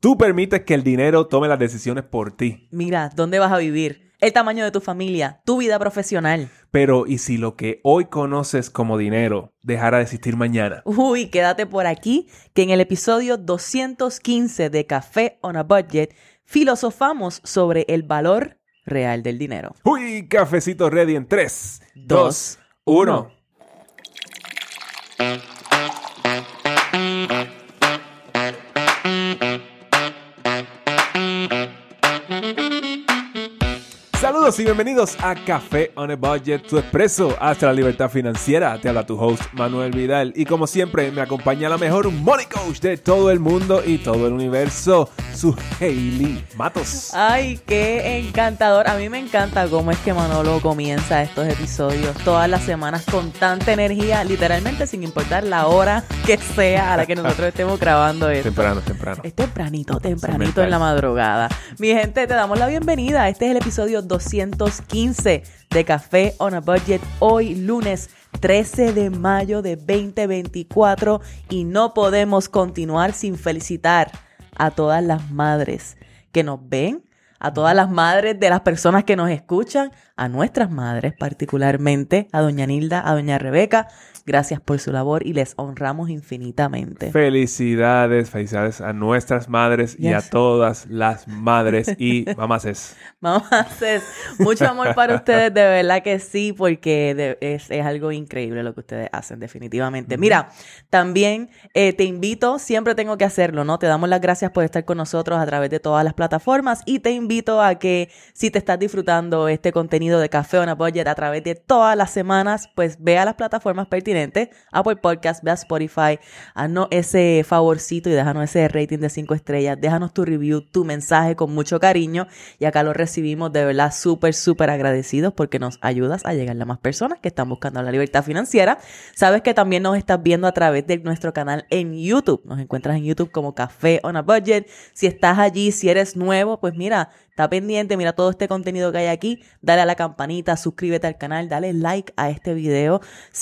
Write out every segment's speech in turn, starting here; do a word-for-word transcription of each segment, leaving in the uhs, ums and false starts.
Tú permites que el dinero tome las decisiones por ti. Mira, ¿dónde vas a vivir? El tamaño de tu familia, tu vida profesional. Pero, ¿y si lo que hoy conoces como dinero dejara de existir mañana? Uy, quédate por aquí, que en el episodio doscientos quince de Café on a Budget filosofamos sobre el valor real del dinero. Uy, cafecito ready en tres, dos, uno. Saludos y bienvenidos a Café on a Budget, tu expreso hasta la libertad financiera. Te habla tu host, Manuel Vidal. Y como siempre, me acompaña la mejor money coach de todo el mundo y todo el universo, su Hailey Matos. Ay, qué encantador. A mí me encanta cómo es que Manolo comienza estos episodios todas las semanas con tanta energía, literalmente sin importar la hora que sea a la que nosotros estemos grabando esto. Temprano, temprano. Es tempranito, tempranito en la madrugada. Mi gente, te damos la bienvenida. Este es el episodio doscientos quince de Café on a Budget. Hoy, lunes trece de mayo de veinte veinticuatro. Y no podemos continuar sin felicitar a todas las madres que nos ven, a todas las madres de las personas que nos escuchan, a nuestras madres particularmente, a doña Nilda, a doña Rebeca. Gracias por su labor y les honramos infinitamente. Felicidades, felicidades a nuestras madres yes. y a todas las madres y mamases. Mamases, mucho amor para ustedes, de verdad que sí, porque de, es, es algo increíble lo que ustedes hacen, definitivamente. Mm-hmm. Mira, también eh, te invito, siempre tengo que hacerlo, ¿no? Te damos las gracias por estar con nosotros a través de todas las plataformas y te invito a que si te estás disfrutando este contenido de Café on a Budget a través de todas las semanas, pues ve a las plataformas pertinentes, Apple Podcast, ve a Spotify, haznos ese favorcito y déjanos ese rating de cinco estrellas, déjanos tu review, tu mensaje con mucho cariño y acá lo recibimos de verdad súper, súper agradecidos porque nos ayudas a llegar a más personas que están buscando la libertad financiera. Sabes que también nos estás viendo a través de nuestro canal en YouTube, nos encuentras en YouTube como Café on a Budget. Si estás allí, si eres nuevo, pues mira, está pendiente, mira todo este contenido que hay aquí, dale a la campanita, suscríbete al canal, dale like a este video.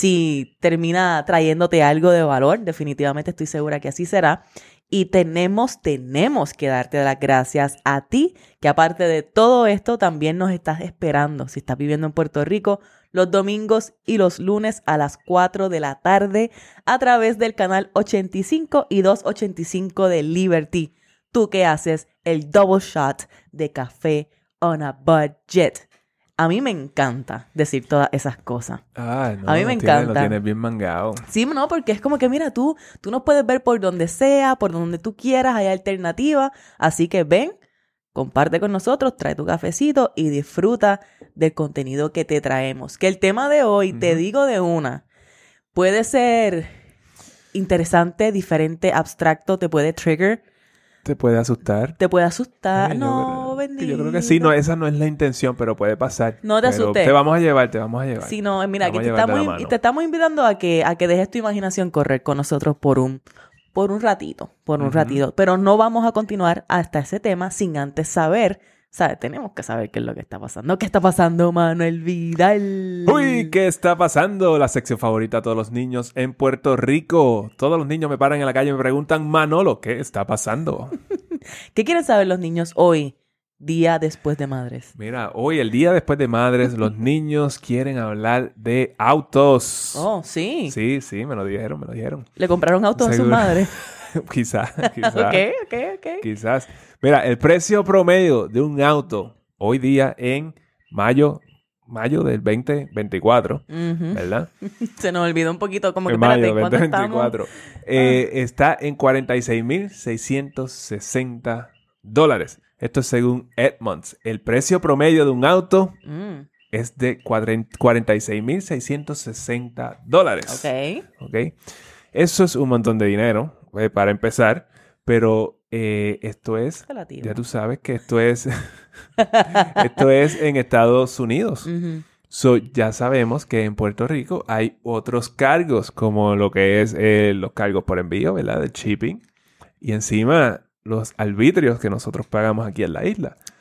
Si termina trayéndote algo de valor, definitivamente estoy segura que así será. Y tenemos, tenemos que darte las gracias a ti, que aparte de todo esto también nos estás esperando. Si estás viviendo en Puerto Rico, los domingos y los lunes a las cuatro de la tarde a través del canal ochenta y cinco y doscientos ochenta y cinco de Liberty. Tú que haces el double shot de Café on a Budget. A mí me encanta decir todas esas cosas. Ah, no, a mí me tiene, encanta. Lo tienes bien mangado. Sí, no, porque es como que mira, tú, tú nos puedes ver por donde sea, por donde tú quieras, hay alternativas. Así que ven, comparte con nosotros, trae tu cafecito y disfruta del contenido que te traemos. Que el tema de hoy, uh-huh. te digo de una, puede ser interesante, diferente, abstracto, te puede trigger. ¿Te puede asustar? ¿Te puede asustar? Ay, no, yo, bendito. Yo creo que sí. No, esa no es la intención, pero puede pasar. No te pero asustes. Te vamos a llevar, te vamos a llevar. Sí, no, mira, que te estamos, te estamos invitando a que, a que dejes tu imaginación correr con nosotros por un, por un ratito, por un uh-huh. ratito. Pero no vamos a continuar hasta ese tema sin antes saber, ¿sabes? Tenemos que saber qué es lo que está pasando. ¿Qué está pasando, Manuel Vidal? Uy, ¿qué está pasando? La sección favorita de todos los niños en Puerto Rico. Todos los niños me paran en la calle y me preguntan, Manolo, ¿qué está pasando? ¿Qué quieren saber los niños hoy, día después de Madres? Mira, hoy, el día después de Madres, los niños quieren hablar de autos. Oh, sí. Sí, sí, me lo dijeron, me lo dijeron. ¿Le compraron autos a sus madres? Quizás, quizás. Ok, ok, ok. Quizás. Mira, el precio promedio de un auto hoy día en mayo, mayo del veinte veinticuatro, uh-huh. ¿verdad? Se nos olvidó un poquito, como que en mayo espérate, ¿cuándo veinte veinticuatro. estamos? Eh, ah. Está en cuarenta y seis mil seiscientos sesenta dólares. Esto es según Edmunds. El precio promedio de un auto mm. es de cuarenta y seis mil seiscientos sesenta dólares. Ok. Ok. Eso es un montón de dinero, eh, para empezar, pero eh, esto es, relativo. Ya tú sabes que esto es, esto es en Estados Unidos. Uh-huh. So, ya sabemos que en Puerto Rico hay otros cargos, como lo que es eh, los cargos por envío, ¿verdad? De shipping. Y encima, los arbitrios que nosotros pagamos aquí en la isla.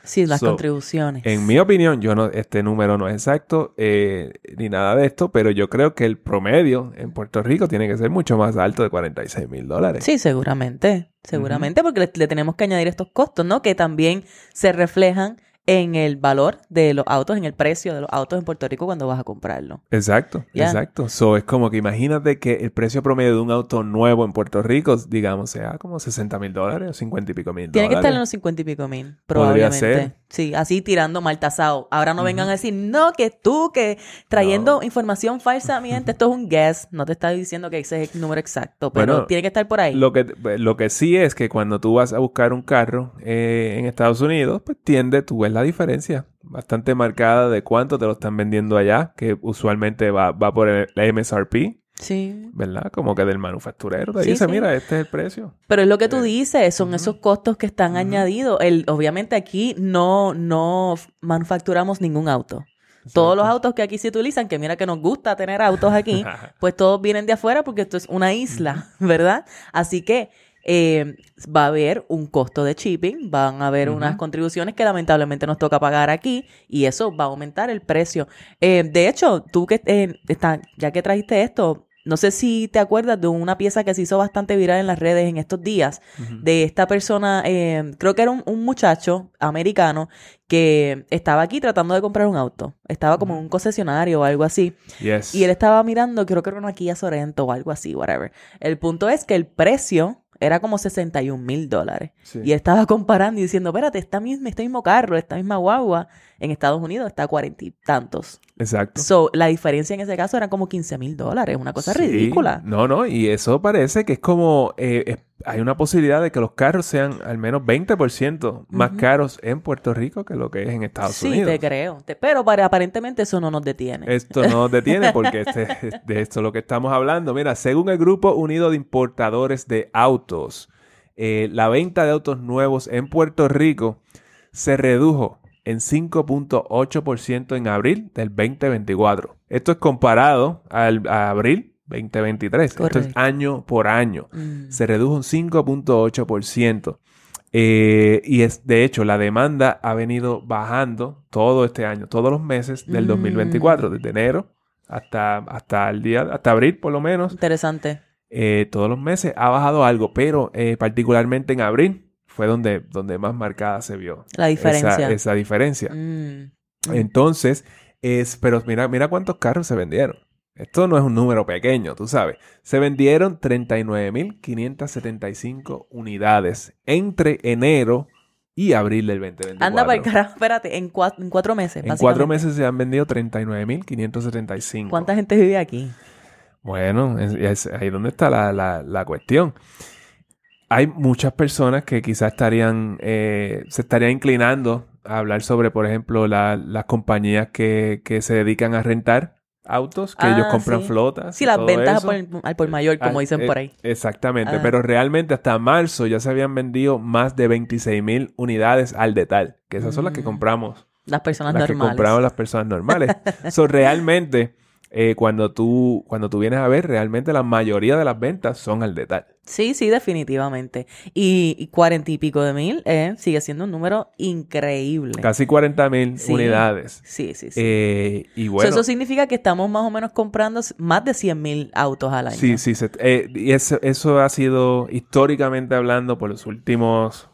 Sí, las so, contribuciones. En mi opinión, yo no, este número no es exacto eh, ni nada de esto, pero yo creo que el promedio en Puerto Rico tiene que ser mucho más alto de cuarenta y seis mil dólares. Sí, seguramente. Seguramente, uh-huh. porque le, le tenemos que añadir estos costos, ¿no? Que también se reflejan en el valor de los autos, en el precio de los autos en Puerto Rico cuando vas a comprarlo. Exacto, yeah. exacto. So, es como que imagínate que el precio promedio de un auto nuevo en Puerto Rico, digamos, sea como sesenta mil dólares o cincuenta y pico mil dólares. Tiene que estar en los cincuenta y pico mil, probablemente. Podría ser. Sí, así tirando mal tasado. Ahora no uh-huh. vengan a decir, no, que tú, que trayendo no. información falsamente, esto es un guess. No te está diciendo que ese es el número exacto, pero bueno, tiene que estar por ahí. Lo que, lo que sí es que cuando tú vas a buscar un carro eh, en Estados Unidos, pues tiende, tú ves la diferencia bastante marcada de cuánto te lo están vendiendo allá, que usualmente va, va por el M S R P. Sí. ¿Verdad? Como que del manufacturero te sí, dice, sí. mira, este es el precio. Pero es lo que tú dices, son uh-huh. esos costos que están uh-huh. añadidos. El, obviamente aquí no, no manufacturamos ningún auto. Exacto. Todos los autos que aquí se utilizan, que mira que nos gusta tener autos aquí, pues todos vienen de afuera porque esto es una isla, ¿verdad? Así que eh, va a haber un costo de shipping, van a haber uh-huh. unas contribuciones que lamentablemente nos toca pagar aquí y eso va a aumentar el precio. Eh, de hecho, tú que eh, está, ya que trajiste esto, no sé si te acuerdas de una pieza que se hizo bastante viral en las redes en estos días, uh-huh. de esta persona, eh, creo que era un, un muchacho americano que estaba aquí tratando de comprar un auto. Estaba como uh-huh. en un concesionario o algo así. Yes. Y él estaba mirando, creo que era una Kia Sorento o algo así, whatever. El punto es que el precio era como sesenta y un mil dólares. Sí. Y él estaba comparando y diciendo, espérate, esta misma, este mismo carro, esta misma guagua, en Estados Unidos está a cuarenta y tantos. Exacto. So, la diferencia en ese caso era como quince mil dólares. Una cosa sí. ridícula. No, no. Y eso parece que es como... Eh, es, hay una posibilidad de que los carros sean al menos veinte por ciento más uh-huh. caros en Puerto Rico que lo que es en Estados sí, Unidos. Sí, te creo. Te, pero para, aparentemente eso no nos detiene. Esto no nos detiene porque este, de esto es lo que estamos hablando. Mira, según el Grupo Unido de Importadores de Autos, eh, la venta de autos nuevos en Puerto Rico se redujo en cinco punto ocho por ciento en abril del veinte veinticuatro. Esto es comparado al, a abril veinte veintitrés. Correcto. Esto es año por año. Mm. Se redujo un cinco punto ocho por ciento. Eh, y es, de hecho, la demanda ha venido bajando todo este año, todos los meses del mm. dos mil veinticuatro, desde enero hasta, hasta el día, hasta abril por lo menos. Interesante. Eh, todos los meses ha bajado algo, pero eh, particularmente en abril fue donde, donde más marcada se vio la diferencia. Esa, esa diferencia. Mm. Mm. Entonces, es, pero mira, mira cuántos carros se vendieron. Esto no es un número pequeño, tú sabes. Se vendieron treinta y nueve mil quinientas setenta y cinco unidades entre enero y abril del veinte veinticuatro. Anda para el carajo, espérate, en, cua- en cuatro meses, En cuatro meses se han vendido treinta y nueve mil quinientos setenta y cinco. ¿Cuánta gente vive aquí? Bueno, es, es ahí donde está la, la, la cuestión. Hay muchas personas que quizás estarían, eh, se estarían inclinando a hablar sobre, por ejemplo, la, las compañías que, que se dedican a rentar autos, que ah, ellos compran sí. flotas. Sí, las ventas al por, al por mayor, como ah, dicen eh, por ahí. Exactamente, ah. pero realmente hasta marzo ya se habían vendido más de veintiséis mil unidades al detalle, que esas mm. son las que compramos. Las personas las normales. Las que compramos las personas normales. So, realmente... Eh, cuando tú cuando tú vienes a ver, realmente la mayoría de las ventas son al detalle. Sí, sí, definitivamente. Y, y cuarenta y pico de mil eh, sigue siendo un número increíble. Casi cuarenta mil sí. unidades. Sí, sí, sí. Eh, y bueno, so, eso significa que estamos más o menos comprando más de cien mil autos al año. Sí, sí. Se, eh, y eso, eso ha sido históricamente hablando por los últimos...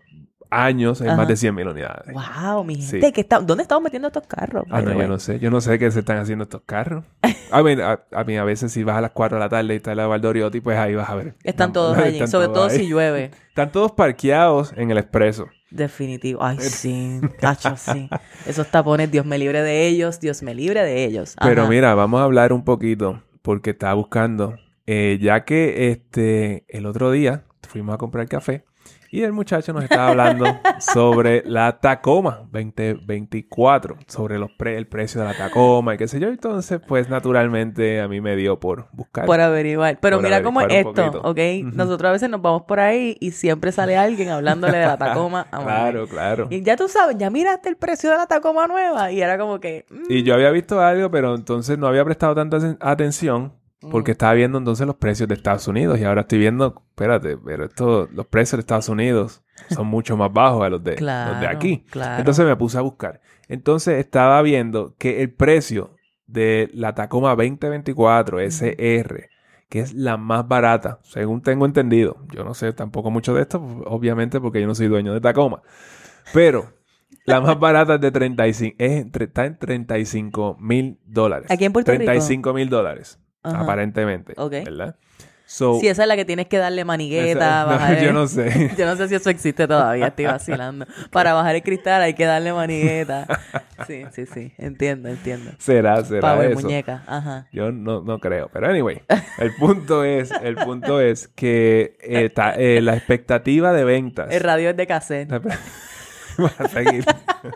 años en Ajá. más de cien mil unidades. ¡Wow! Mi gente, sí. ¿qué está, ¿dónde estamos metiendo estos carros? Ah, no, yo no sé. Yo no sé qué se están haciendo estos carros. a, mí, a, a mí a veces si vas a las cuatro de la tarde y está la Valdoriotti, pues ahí vas a ver. Están todos allí, están sobre todo ahí. Si llueve. Están todos parqueados en el expreso. Definitivo. Ay, sí. Cacho, sí. Esos tapones, Dios me libre de ellos, Dios me libre de ellos. Ajá. Pero mira, vamos a hablar un poquito, porque estaba buscando, eh, ya que este el otro día fuimos a comprar café, y el muchacho nos estaba hablando sobre la Tacoma veinte veinticuatro, sobre los pre- el precio de la Tacoma y qué sé yo. Entonces, pues, naturalmente, a mí me dio por buscar. Por averiguar. Pero por mira cómo es esto, ¿ok? Uh-huh. Nosotros a veces nos vamos por ahí y siempre sale alguien hablándole de la Tacoma. A claro, claro. Y ya tú sabes, ya miraste el precio de la Tacoma nueva. Y era como que... Mm. Y yo había visto algo, pero entonces no había prestado tanta atención. Porque estaba viendo entonces los precios de Estados Unidos y ahora estoy viendo, espérate, pero esto, los precios de Estados Unidos son mucho más bajos a los de, claro, los de aquí. Claro. Entonces me puse a buscar. Entonces estaba viendo que el precio de la Tacoma veinte veinticuatro S R, que es la más barata, según tengo entendido. Yo no sé tampoco mucho de esto, obviamente porque yo no soy dueño de Tacoma. Pero la más barata es de treinta y cinco, es entre, está en treinta y cinco mil dólares. ¿Aquí en Puerto Rico? treinta y cinco mil dólares. Ajá. Aparentemente, okay. ¿verdad? So, sí, esa es la que tienes que darle manigueta. Esa, bajar no, yo el, no sé. Yo no sé si eso existe todavía, estoy vacilando. Para bajar el cristal hay que darle manigueta. Sí, sí, sí. Entiendo, entiendo. Será, será Power eso. muñeca, ajá. Yo no, no creo. Pero anyway, el punto es, el punto es que eh, ta, eh, la expectativa de ventas. El radio es de cassette. Para seguir.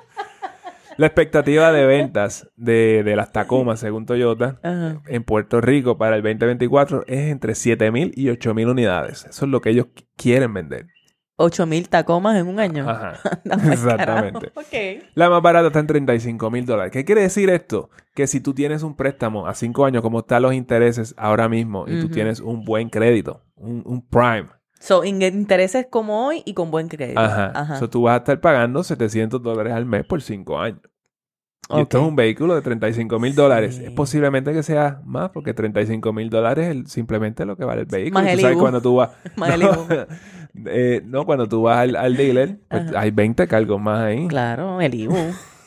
La expectativa de ventas de, de las Tacomas, según Toyota, uh-huh. en Puerto Rico para el veinte veinticuatro es entre siete mil y ocho mil unidades. Eso es lo que ellos quieren vender. ocho mil Tacomas en un año. Ajá. Exactamente. Okay. La más barata está en treinta y cinco mil dólares. ¿Qué quiere decir esto? Que si tú tienes un préstamo a cinco años, como están los intereses ahora mismo, y uh-huh. tú tienes un buen crédito, un, un prime. So, intereses como hoy y con buen crédito. Ajá. Ajá. So, tú vas a estar pagando setecientos dólares al mes por cinco años. Okay. Y esto es un vehículo de treinta y cinco mil dólares. Sí. Es posiblemente que sea más, porque treinta y cinco mil dólares es simplemente lo que vale el vehículo. Más tú el sabes Ibu. cuando tú vas... Más el no, eh, no, cuando tú vas al, al dealer, pues hay veinte cargos más ahí. Claro, el Ibu.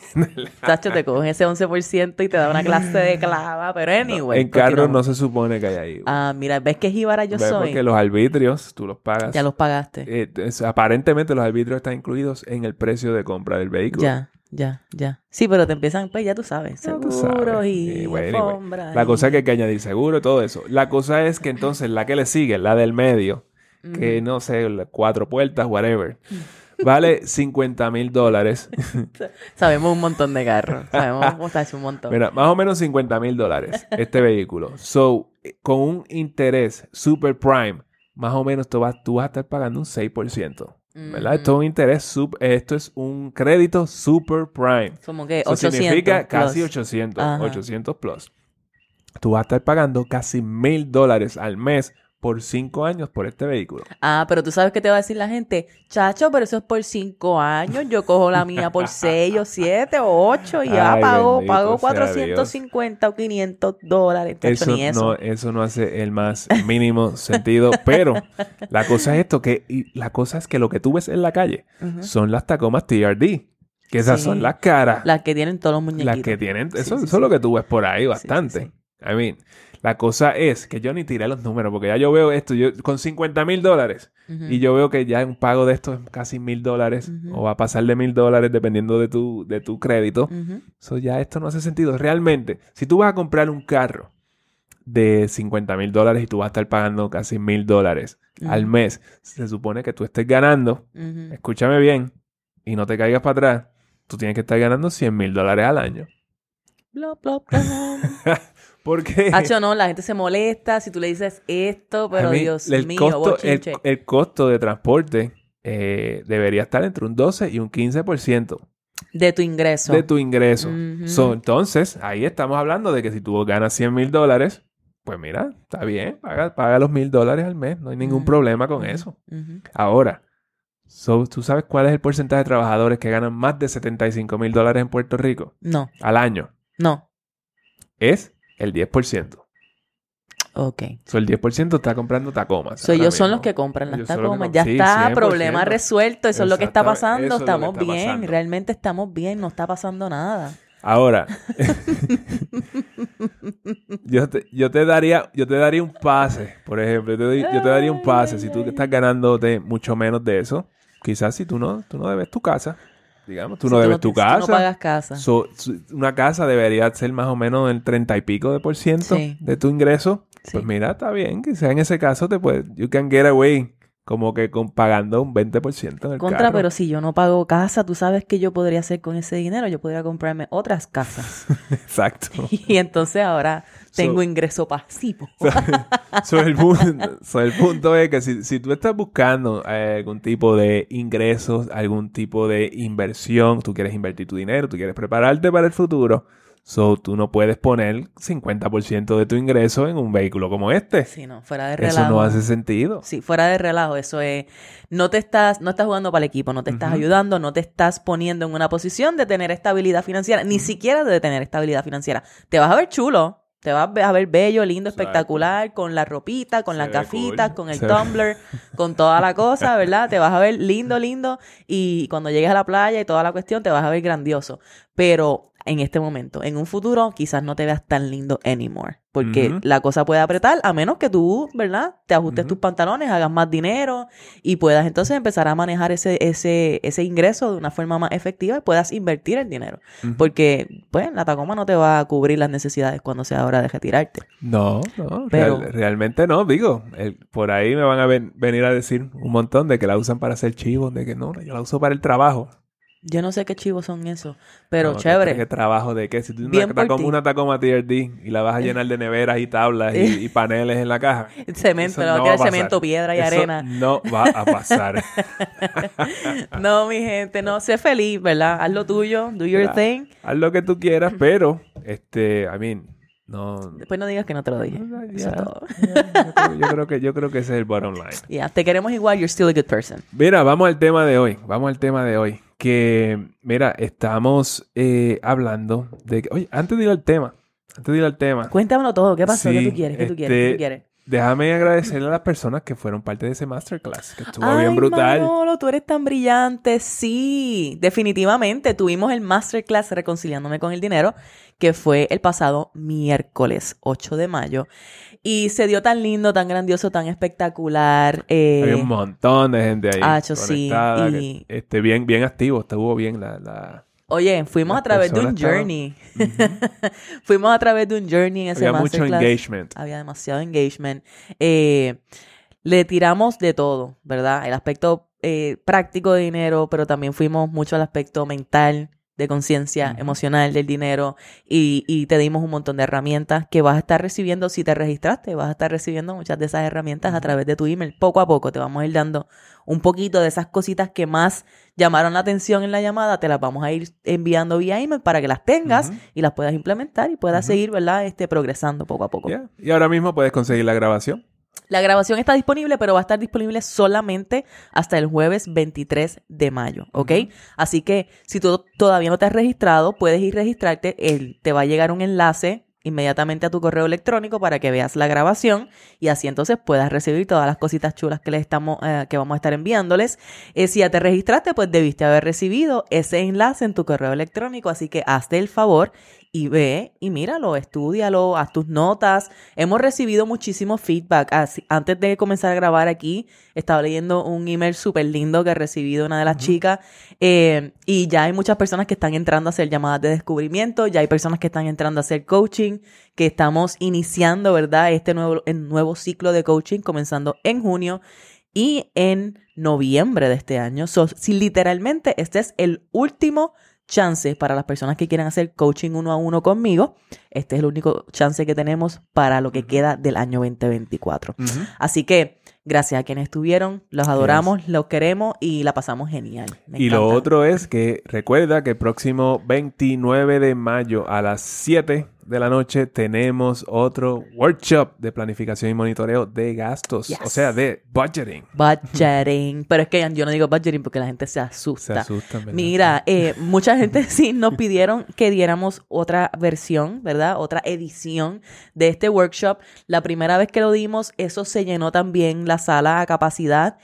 Tacho, te coge ese once por ciento y te da una clase de clava, pero anyway. No, en carros no... no se supone que haya ahí. Ah, mira, ¿ves que jíbara yo ¿Ves? soy? Porque los arbitrios, tú los pagas. Ya los pagaste. Eh, es, aparentemente los arbitrios están incluidos en el precio de compra del vehículo. Ya, ya, ya. Sí, pero te empiezan, pues ya tú sabes, seguros sabes. y, y bueno, alfombra. Anyway. La cosa es que hay que añadir seguro y todo eso. La cosa es que entonces la que le sigue, la del medio, mm. que no sé, cuatro puertas, whatever... Vale cincuenta mil dólares. Sabemos un montón de carros. Sabemos un montón. Mira, más o menos cincuenta mil dólares este vehículo. So, con un interés super prime, más o menos tú vas, tú vas a estar pagando un seis por ciento. ¿Verdad? Mm-hmm. Esto es un interés, sub, esto es un crédito super prime. Como que Eso ochocientos significa plus. Casi ochocientos. Ajá. ochocientos plus. Tú vas a estar pagando casi mil dólares al mes por cinco años por este vehículo. Ah, pero tú sabes qué te va a decir la gente. Chacho, pero eso es por cinco años. Yo cojo la mía por seis o siete o ocho y ya pago, pago cuatrocientos cincuenta o quinientos dólares. Eso, ni eso. No, eso no hace el más mínimo sentido. Pero la cosa es esto, que y la cosa es que lo que tú ves en la calle uh-huh. son las Tacomas T R D. Que esas sí. son las caras. Las que tienen todos los muñequitos. Las que tienen, eso, sí, sí, eso sí. es lo que tú ves por ahí bastante. Sí, sí, sí. I mean... La cosa es que yo ni tiré los números porque ya yo veo esto yo con cincuenta mil dólares uh-huh. y yo veo que ya un pago de esto es casi mil dólares uh-huh. o va a pasar de mil dólares dependiendo de tu, de tu crédito. Uh-huh. So ya esto no hace sentido. Realmente, si tú vas a comprar un carro de cincuenta mil dólares y tú vas a estar pagando casi mil dólares uh-huh. al mes, se supone que tú estés ganando, uh-huh. escúchame bien, y no te caigas para atrás, tú tienes que estar ganando cien mil dólares al año. Bla, bla, bla. ¿Por qué? Hacho, no, la gente se molesta si tú le dices esto, pero mí, Dios el mío, costo, el, el costo de transporte eh, debería estar entre un doce y un quince por ciento. De tu ingreso. De tu ingreso. Uh-huh. So, entonces, ahí estamos hablando de que si tú ganas cien mil dólares, pues mira, está bien, paga, paga los mil dólares al mes, no hay ningún uh-huh. problema con uh-huh. eso. Uh-huh. Ahora, so, ¿tú sabes cuál es el porcentaje de trabajadores que ganan más de setenta y cinco mil dólares en Puerto Rico? No. Al año. No. Es el diez por ciento. Ok. So, el diez por ciento está comprando Tacomas. So, ellos son los que compran las Tacomas. Ya sí, está, cien por ciento. Problema resuelto. Eso es lo que está pasando. Estamos está bien. Pasando. Realmente estamos bien. No está pasando nada. Ahora, yo, te, yo, te daría, yo te daría un pase, por ejemplo. Yo te, yo te daría un pase. Si tú estás ganándote mucho menos de eso, quizás si tú no, tú no debes tu casa. Digamos, tú si no debes tú no, tu casa. Si tú no pagas casa. So, una casa debería ser más o menos el treinta y pico de por ciento sí. de tu ingreso. Sí. Pues mira, está bien. Quizás en ese caso te puedes... You can get away como que con, pagando un veinte por ciento en el Contra, carro. Pero si yo no pago casa, ¿tú sabes qué yo podría hacer con ese dinero? Yo podría comprarme otras casas. Exacto. Y entonces ahora tengo so, ingreso pasivo. So, so el, punto, so el punto es que si, si tú estás buscando eh, algún tipo de ingresos, algún tipo de inversión, tú quieres invertir tu dinero, tú quieres prepararte para el futuro, So, tú no puedes poner cincuenta por ciento de tu ingreso en un vehículo como este. Sí, no, fuera de relajo. Eso no hace sentido. Sí, fuera de relajo. Eso es... No te estás... No estás jugando para el equipo. No te estás uh-huh. ayudando. No te estás poniendo en una posición de tener estabilidad financiera. Ni uh-huh. siquiera de tener estabilidad financiera. Te vas a ver chulo. Te vas a ver bello, lindo, espectacular, Exacto. con la ropita, con Se las gafitas, cool. con el Se tumbler, ve. con toda la cosa, ¿verdad? Te vas a ver lindo, lindo. Y cuando llegues a la playa y toda la cuestión, te vas a ver grandioso. Pero en este momento, en un futuro, quizás no te veas tan lindo anymore. Porque uh-huh. la cosa puede apretar, a menos que tú, ¿verdad? Te ajustes uh-huh. tus pantalones, hagas más dinero y puedas entonces empezar a manejar ese, ese, ese ingreso de una forma más efectiva y puedas invertir el dinero. Uh-huh. Porque, pues, la Tacoma no te va a cubrir las necesidades cuando sea hora de retirarte. No, no, Pero, real, realmente no. Digo, el, por ahí me van a ven, venir a decir un montón de que la usan para hacer chivos, de que no, yo la uso para el trabajo. Yo no sé qué chivos son esos, pero no, chévere. ¿Qué trabajo de qué? Si tú tienes una, una Tacoma T R D y la vas a llenar de neveras y tablas y, y paneles en la caja. Cemento, le va a tirar cemento, piedra y eso arena. No va a pasar. No, mi gente, no. Sé feliz, ¿verdad? Haz lo tuyo, do your Mira, thing. Haz lo que tú quieras, pero, este, I mean... No. Después no digas que no te lo dije. No, ya, ya, yo, creo, yo, creo que, yo creo que ese es el bottom line. Ya, yeah, te queremos igual, you're still a good person. Mira, vamos al tema de hoy. Vamos al tema de hoy. Que, mira, estamos eh, hablando de... Oye, antes de ir al tema. Antes de ir al tema. Cuéntamelo todo. ¿Qué pasó? Sí, ¿Qué tú quieres? ¿Qué este, tú quieres? ¿Qué tú quieres? Déjame agradecerle a las personas que fueron parte de ese masterclass, que estuvo Ay, bien brutal. Manolo, tú eres tan brillante. Sí, definitivamente. Tuvimos el masterclass Reconciliándome con el Dinero, que fue el pasado miércoles ocho de mayo. Y se dio tan lindo, tan grandioso, tan espectacular. Eh, Hay un montón de gente ahí Hacho, conectada. Sí, y... que, este, bien, bien activo, estuvo bien la... la... Oye, fuimos a través de un journey. Uh-huh. Fuimos a través de un journey en ese Había masterclass. mucho engagement. Había demasiado engagement. Eh, le tiramos de todo, ¿verdad? El aspecto eh, práctico de dinero, pero también fuimos mucho al aspecto mental, de conciencia, uh-huh. emocional del dinero. Y, y te dimos un montón de herramientas que vas a estar recibiendo si te registraste. Vas a estar recibiendo muchas de esas herramientas uh-huh. a través de tu email. Poco a poco te vamos a ir dando un poquito de esas cositas que más llamaron la atención en la llamada, te las vamos a ir enviando vía email para que las tengas uh-huh. y las puedas implementar y puedas uh-huh. seguir, ¿verdad? Este, progresando poco a poco. Yeah. Y ahora mismo puedes conseguir la grabación. La grabación está disponible, pero va a estar disponible solamente hasta el jueves veintitrés de mayo, ¿ok? Uh-huh. Así que si tú todavía no te has registrado, puedes ir a registrarte. El, te va a llegar un enlace inmediatamente a tu correo electrónico para que veas la grabación y así entonces puedas recibir todas las cositas chulas que les estamos eh, que vamos a estar enviándoles. Eh, si ya te registraste, pues debiste haber recibido ese enlace en tu correo electrónico, así que hazte el favor y ve y míralo, estúdialo, haz tus notas. Hemos recibido muchísimo feedback. Así, antes de comenzar a grabar aquí, estaba leyendo un email súper lindo que he recibido una de las uh-huh. chicas eh, y ya hay muchas personas que están entrando a hacer llamadas de descubrimiento, ya hay personas que están entrando a hacer coaching, que estamos iniciando, ¿verdad? Este nuevo, el nuevo ciclo de coaching comenzando en junio y en noviembre de este año. So, si literalmente este es el último chance para las personas que quieran hacer coaching uno a uno conmigo, este es el único chance que tenemos para lo que uh-huh. queda del año veinte veinticuatro. Uh-huh. Así que gracias a quienes estuvieron, los adoramos, yes. los queremos y la pasamos genial. Me y encanta. Lo otro es que recuerda que el próximo veintinueve de mayo a las siete de la noche tenemos otro workshop de planificación y monitoreo de gastos. Yes. O sea, de budgeting. Budgeting. Pero es que yo no digo budgeting porque la gente se asusta. Se asusta, ¿verdad? Mira, eh, mucha gente sí nos pidieron que diéramos otra versión, ¿verdad? Otra edición de este workshop. La primera vez que lo dimos, eso se llenó también la sala a capacidad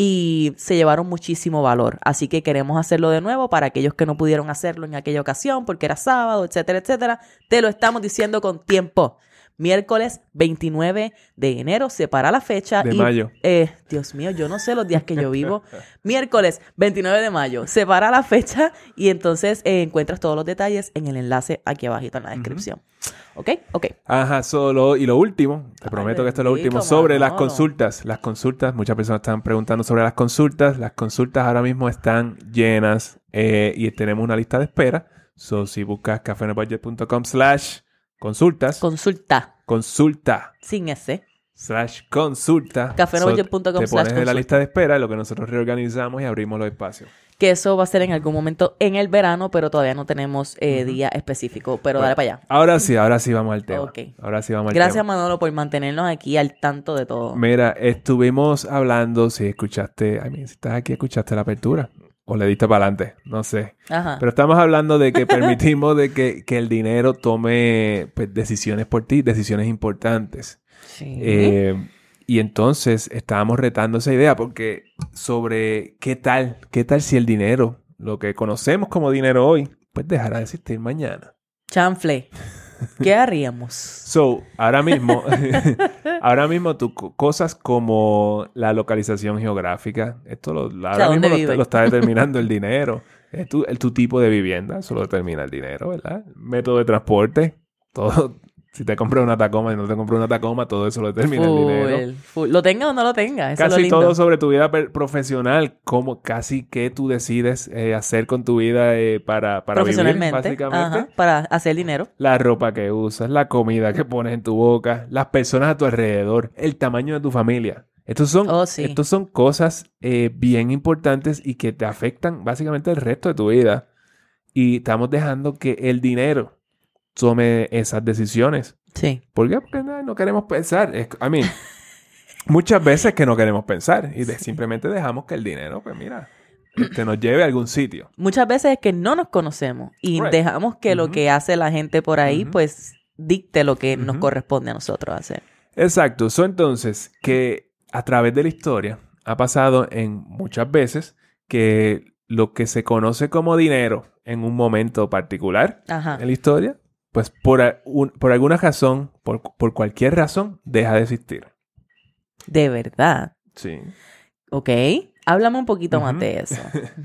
y se llevaron muchísimo valor. Así que queremos hacerlo de nuevo para aquellos que no pudieron hacerlo en aquella ocasión porque era sábado, etcétera, etcétera. Te lo estamos diciendo con tiempo. Miércoles veintinueve de enero, separa la fecha. De y, mayo. Eh, Dios mío, yo no sé los días que yo vivo. Miércoles veintinueve de mayo, separa la fecha y entonces eh, encuentras todos los detalles en el enlace aquí abajito en la descripción. Uh-huh. ¿Ok? Ok. Ajá, solo, y lo último, te Ay, prometo que esto es lo último, sobre mano. las consultas. Las consultas, muchas personas están preguntando sobre las consultas. Las consultas ahora mismo están llenas eh, y tenemos una lista de espera. So, si buscas café en el budget punto com slash consultas. Consulta. Consulta. Sin ese. slash consulta. café punto com so, te slash pones en consulta. la lista de espera, lo que nosotros reorganizamos y abrimos los espacios. Que eso va a ser en algún momento en el verano, pero todavía no tenemos eh, uh-huh. día específico. Pero bueno, dale para allá. Ahora sí, ahora sí vamos al tema. Okay. Ahora sí vamos al Gracias, tema. Manolo, por mantenernos aquí al tanto de todo. Mira, estuvimos hablando, si escuchaste, I mean, si estás aquí, escuchaste la apertura. O le diste para adelante, no sé. Ajá. Pero estamos hablando de que permitimos de que, que el dinero tome pues, decisiones por ti, decisiones importantes. Sí. Eh, y entonces estábamos retando esa idea porque sobre qué tal, qué tal si el dinero, lo que conocemos como dinero hoy, pues dejará de existir mañana. Chanfle. ¿Qué haríamos? So, ahora mismo, ahora mismo tú, cosas como la localización geográfica, esto lo, ahora mismo lo, lo está determinando el dinero. Es tu, el, tu tipo de vivienda, eso lo determina el dinero, ¿verdad? Método de transporte, todo. Si te compras una Tacoma y no te compras una Tacoma, todo eso lo determina full, el dinero. Full. Lo tenga o no lo tenga. Eso casi es lo lindo. todo sobre tu vida profesional, como casi qué tú decides eh, hacer con tu vida eh, para, para vivir, básicamente. Ajá, para hacer dinero. La ropa que usas, la comida que pones en tu boca, las personas a tu alrededor, el tamaño de tu familia. Estos son, oh, sí. estos son cosas eh, bien importantes y que te afectan básicamente el resto de tu vida. Y estamos dejando que el dinero tome esas decisiones. Sí. ¿Por qué? Porque no, no queremos pensar. Es, I mean, muchas veces que no queremos pensar y de, simplemente dejamos que el dinero, pues mira, que nos lleve a algún sitio. Muchas veces es que no nos conocemos y right. dejamos que uh-huh. lo que hace la gente por ahí, uh-huh. pues dicte lo que uh-huh. nos corresponde a nosotros hacer. Exacto. So, entonces, que a través de la historia ha pasado en muchas veces que lo que se conoce como dinero en un momento particular Ajá. en la historia, pues por, un, por alguna razón, por, por cualquier razón, deja de existir. ¿De verdad? Sí. Ok. Háblame un poquito uh-huh. más de eso.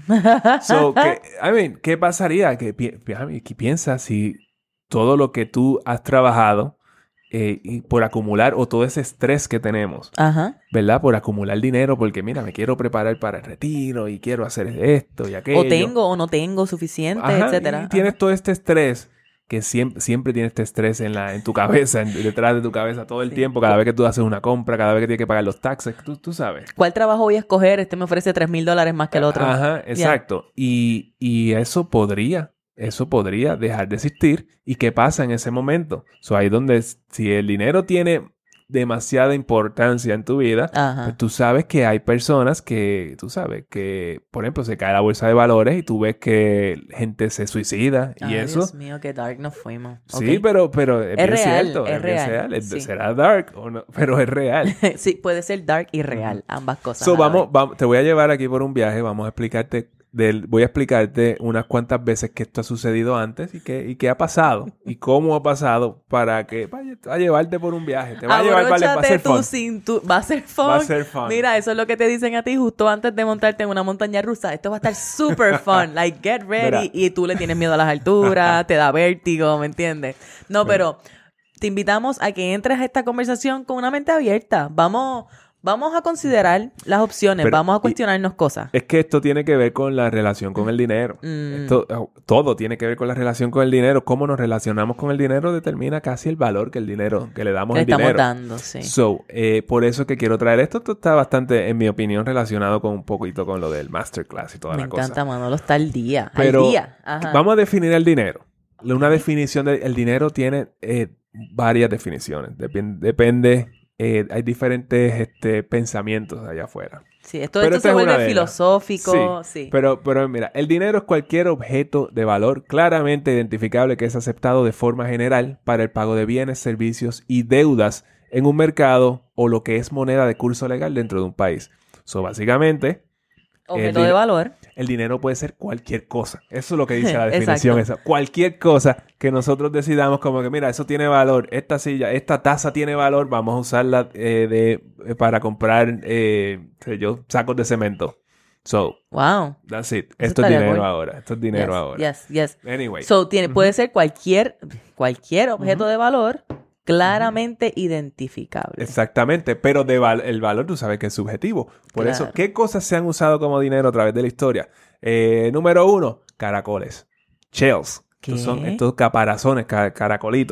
so, que, I mean, ¿qué pasaría? ¿Qué, pi- ¿Qué piensas si todo lo que tú has trabajado eh, y por acumular, o todo ese estrés que tenemos, Ajá. ¿verdad? Por acumular dinero, porque mira, me quiero preparar para el retiro y quiero hacer esto y aquello. O tengo o no tengo suficiente, Ajá, etcétera. Y tienes Ajá. todo este estrés, que siempre, siempre tienes este estrés en, la, en tu cabeza, en, detrás de tu cabeza todo el sí. tiempo, cada vez que tú haces una compra, cada vez que tienes que pagar los taxes, tú, tú sabes. ¿Cuál trabajo voy a escoger? Este me ofrece tres mil dólares más que el otro. Ajá, exacto. Yeah. Y, y eso podría, eso podría dejar de existir. ¿Y qué pasa en ese momento? So, ahí donde, si el dinero tiene demasiada importancia en tu vida, pues tú sabes que hay personas que, tú sabes, que, por ejemplo, se cae la bolsa de valores y tú ves que gente se suicida y Ay, eso. Dios mío, qué dark nos fuimos. Sí, okay. pero, pero es, es bien real, cierto. Es, es real. real. Es, sí. Será dark, o no, pero es real. Sí, puede ser dark y real, ambas cosas. So, vamos, vamos, te voy a llevar aquí por un viaje, vamos a explicarte Del, voy a explicarte unas cuantas veces que esto ha sucedido antes y qué y qué ha pasado y cómo ha pasado para que vaya a llevarte por un viaje. Te va a llevar, vale, va a ser fun. Cintu- va a ser fun. Va a ser fun. Mira, eso es lo que te dicen a ti justo antes de montarte en una montaña rusa. Esto va a estar super fun. Like, get ready. Mira. Y tú le tienes miedo a las alturas, te da vértigo, ¿me entiendes? No, Mira. pero te invitamos a que entres a esta conversación con una mente abierta. Vamos... Vamos a considerar las opciones, pero, vamos a cuestionarnos cosas. Es que esto tiene que ver con la relación con el dinero. Mm. Esto, todo tiene que ver con la relación con el dinero. Cómo nos relacionamos con el dinero determina casi el valor que el dinero, que le damos que al estamos dinero. dando, sí. So, eh, por eso que quiero traer esto. Esto está bastante, en mi opinión, relacionado con un poquito con lo del masterclass y toda Me la cosa. Me encanta, Manolo, está al día. Pero al día. Ajá. Vamos a definir el dinero. Una definición del de, dinero tiene eh, varias definiciones. Dep- depende... Eh, hay diferentes este, pensamientos allá afuera. Sí, esto, esto se vuelve filosófico. Sí, sí. Pero, pero mira, el dinero es cualquier objeto de valor claramente identificable que es aceptado de forma general para el pago de bienes, servicios y deudas en un mercado o lo que es moneda de curso legal dentro de un país. So, básicamente... Objeto de valor. El dinero puede ser cualquier cosa. Eso es lo que dice la definición esa. Cualquier cosa que nosotros decidamos como que, mira, eso tiene valor. Esta silla, esta taza tiene valor. Vamos a usarla eh, de, para comprar, eh, sé yo, sacos de cemento. So, wow. That's it. Esto es dinero cool. ahora. Esto es dinero yes, ahora. Yes, yes. Anyway. So, tiene, puede uh-huh. ser cualquier, cualquier objeto uh-huh. de valor claramente uh-huh. identificable. Exactamente, pero de val- el valor tú sabes que es subjetivo. Por claro. eso, ¿qué cosas se han usado como dinero a través de la historia? Eh, número uno, caracoles. Shells. Estos son estos caparazones, car- caracolitos.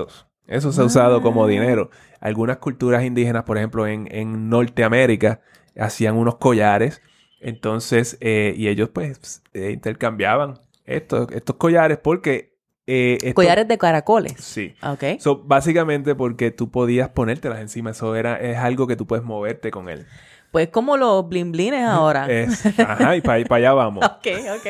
Eso se ha usado como dinero. Algunas culturas indígenas, por ejemplo, en, en Norteamérica, hacían unos collares. Entonces, eh, y ellos pues eh, intercambiaban estos, estos collares porque... Eh, esto, collares de caracoles. Sí. Ok. So, básicamente porque tú podías ponértelas encima. Eso era, es algo que tú puedes moverte con él. Pues como los blin blines ahora. Es, ajá, y para pa allá vamos. Ok, ok,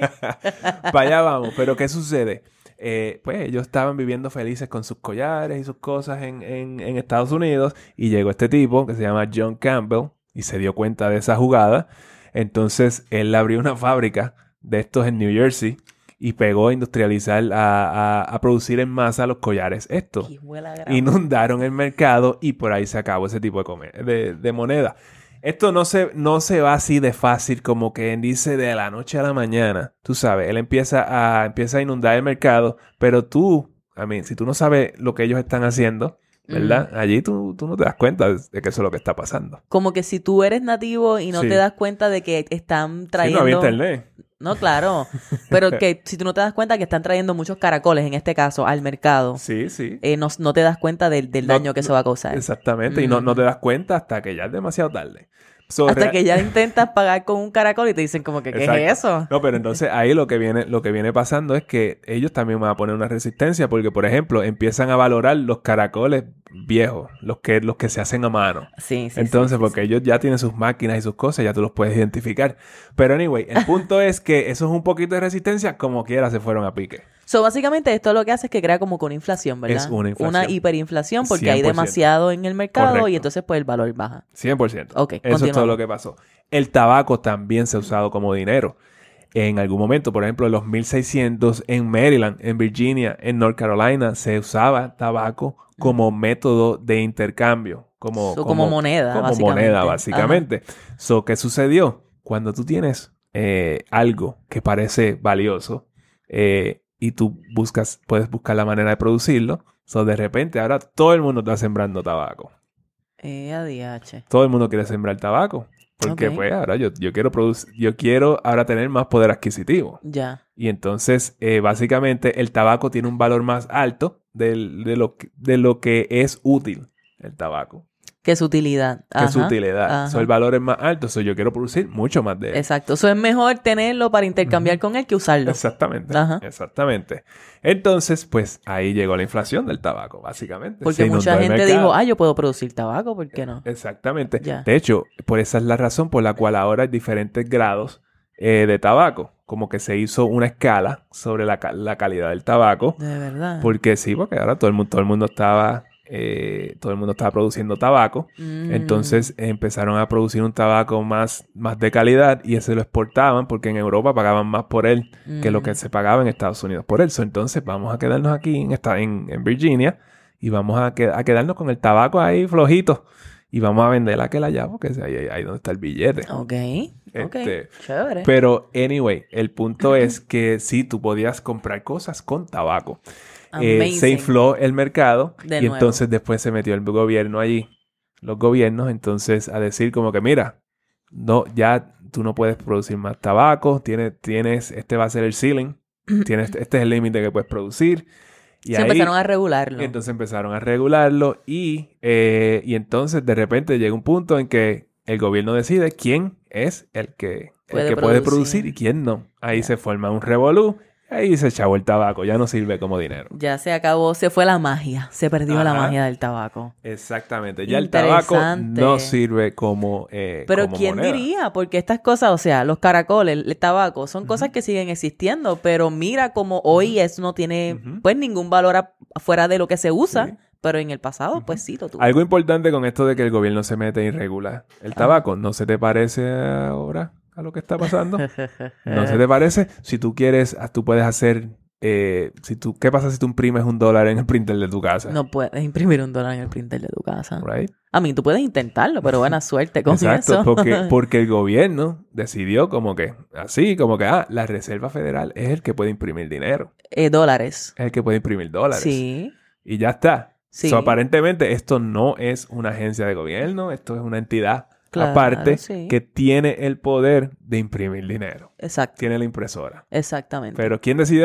ok. Para allá vamos. Pero ¿qué sucede? Eh, pues ellos estaban viviendo felices con sus collares y sus cosas en, en, en Estados Unidos. Y llegó este tipo que se llama John Campbell y se dio cuenta de esa jugada. Entonces él abrió una fábrica de estos en New Jersey y pegó a industrializar, a, a, a producir en masa los collares. Esto inundaron el mercado y por ahí se acabó ese tipo de, comer, de, de moneda. Esto no se, no se va así de fácil como que dice de la noche a la mañana. Tú sabes, él empieza a, empieza a inundar el mercado, pero tú, I mean, si tú no sabes lo que ellos están haciendo, ¿verdad? Mm. Allí tú, tú no te das cuenta de que eso es lo que está pasando. Como que si tú eres nativo y no sí. te das cuenta de que están trayendo... Sí, no había internet. No, claro. Pero que si tú no te das cuenta que están trayendo muchos caracoles, en este caso, al mercado. Sí, sí. Eh, no, no te das cuenta del, del daño no, que eso va a causar. Exactamente. Mm. Y no, no te das cuenta hasta que ya es demasiado tarde. So, hasta real... que ya intentas pagar con un caracol y te dicen como que, ¿qué Exacto. es eso? No, pero entonces ahí lo que viene, lo que viene pasando es que ellos también van a poner una resistencia porque, por ejemplo, empiezan a valorar los caracoles viejos, los que, los que se hacen a mano. Sí, sí, Entonces, sí, porque sí. ellos ya tienen sus máquinas y sus cosas, ya tú los puedes identificar. Pero anyway, el punto es que eso es un poquito de resistencia, como quiera se fueron a pique. So, básicamente esto lo que hace es que crea como que una inflación, ¿verdad? Es una inflación. Una hiperinflación porque cien por ciento hay demasiado en el mercado. Correcto. Y entonces pues el valor baja. cien por ciento. Ok, eso es todo lo que pasó. El tabaco también se ha usado como dinero. En algún momento, por ejemplo, en los mil seiscientos, en Maryland, en Virginia, en North Carolina, se usaba tabaco como método de intercambio. Como, so, como, como moneda, como básicamente. moneda, básicamente. So, ¿qué sucedió? Cuando tú tienes eh, algo que parece valioso eh, y tú buscas, puedes buscar la manera de producirlo, so, de repente ahora todo el mundo está sembrando tabaco. Eh, A D H. Todo el mundo quiere sembrar tabaco. Porque okay. pues ahora yo, yo quiero producir, yo quiero ahora tener más poder adquisitivo. Ya. Y entonces, eh, básicamente, el tabaco tiene un valor más alto de, de, lo, que, de lo que es útil el tabaco. Que su utilidad. Que su utilidad. So, el valor es más alto. So, yo quiero producir mucho más de él. Exacto. Eso es mejor tenerlo para intercambiar uh-huh. con él que usarlo. Exactamente. Ajá. Exactamente. Entonces, pues, ahí llegó la inflación del tabaco, básicamente. Porque mucha gente dijo, ah, yo puedo producir tabaco, ¿por qué no? Exactamente. Ya. De hecho, por esa es la razón por la cual ahora hay diferentes grados eh, de tabaco. Como que se hizo una escala sobre la, la calidad del tabaco. De verdad. Porque sí, porque ahora todo el mundo, todo el mundo estaba... Eh, todo el mundo estaba produciendo tabaco. Mm. Entonces eh, empezaron a producir un tabaco más, más de calidad y ese lo exportaban porque en Europa pagaban más por él mm. que lo que se pagaba en Estados Unidos por él. So, entonces vamos a quedarnos aquí en, esta, en, en Virginia y vamos a, que, a quedarnos con el tabaco ahí flojito y vamos a vender aquel allá porque es ahí, ahí, ahí donde está el billete. Ok, este, ok, chévere. Pero anyway, el punto es que sí, tú podías comprar cosas con tabaco. Eh, se infló el mercado de y nuevo. Entonces después se metió el gobierno allí, los gobiernos, entonces a decir como que mira, no, ya tú no puedes producir más tabaco, tienes, tienes, este va a ser el ceiling, tienes, este es el límite que puedes producir. Y se ahí, empezaron a regularlo. Entonces empezaron a regularlo y, eh, y entonces de repente llega un punto en que el gobierno decide quién es el que, puede, el que producir. puede producir y quién no. Ahí yeah. se forma un revolú. Ahí se echó el tabaco, ya no sirve como dinero. Ya se acabó, se fue la magia, se perdió Ajá. la magia del tabaco. Exactamente, ya el tabaco no sirve como eh, Pero como ¿quién moneda. diría? Porque estas cosas, o sea, los caracoles, el tabaco, son uh-huh. cosas que siguen existiendo, pero mira como hoy eso no tiene uh-huh. pues ningún valor a, fuera de lo que se usa. Sí. Pero en el pasado, uh-huh. pues sí lo tuvo. Algo importante con esto de que el gobierno se mete y regula el tabaco, ah. ¿no se te parece ahora a lo que está pasando? ¿No se te parece? Si tú quieres, tú puedes hacer... Eh, si tú, ¿qué pasa si tú imprimes un dólar en el printer de tu casa? No puedes imprimir un dólar en el printer de tu casa. Right? A mí, tú puedes intentarlo, pero buena suerte con Exacto, eso. porque, porque el gobierno decidió como que, así, como que, ah, la Reserva Federal es el que puede imprimir dinero. Eh, dólares. Es el que puede imprimir dólares. Sí. Y ya está. Sí. So, aparentemente, esto no es una agencia de gobierno, esto es una entidad Claro, aparte sí. que tiene el poder de imprimir dinero. Exacto. Tiene la impresora. Exactamente. Pero ¿quién decidió eso?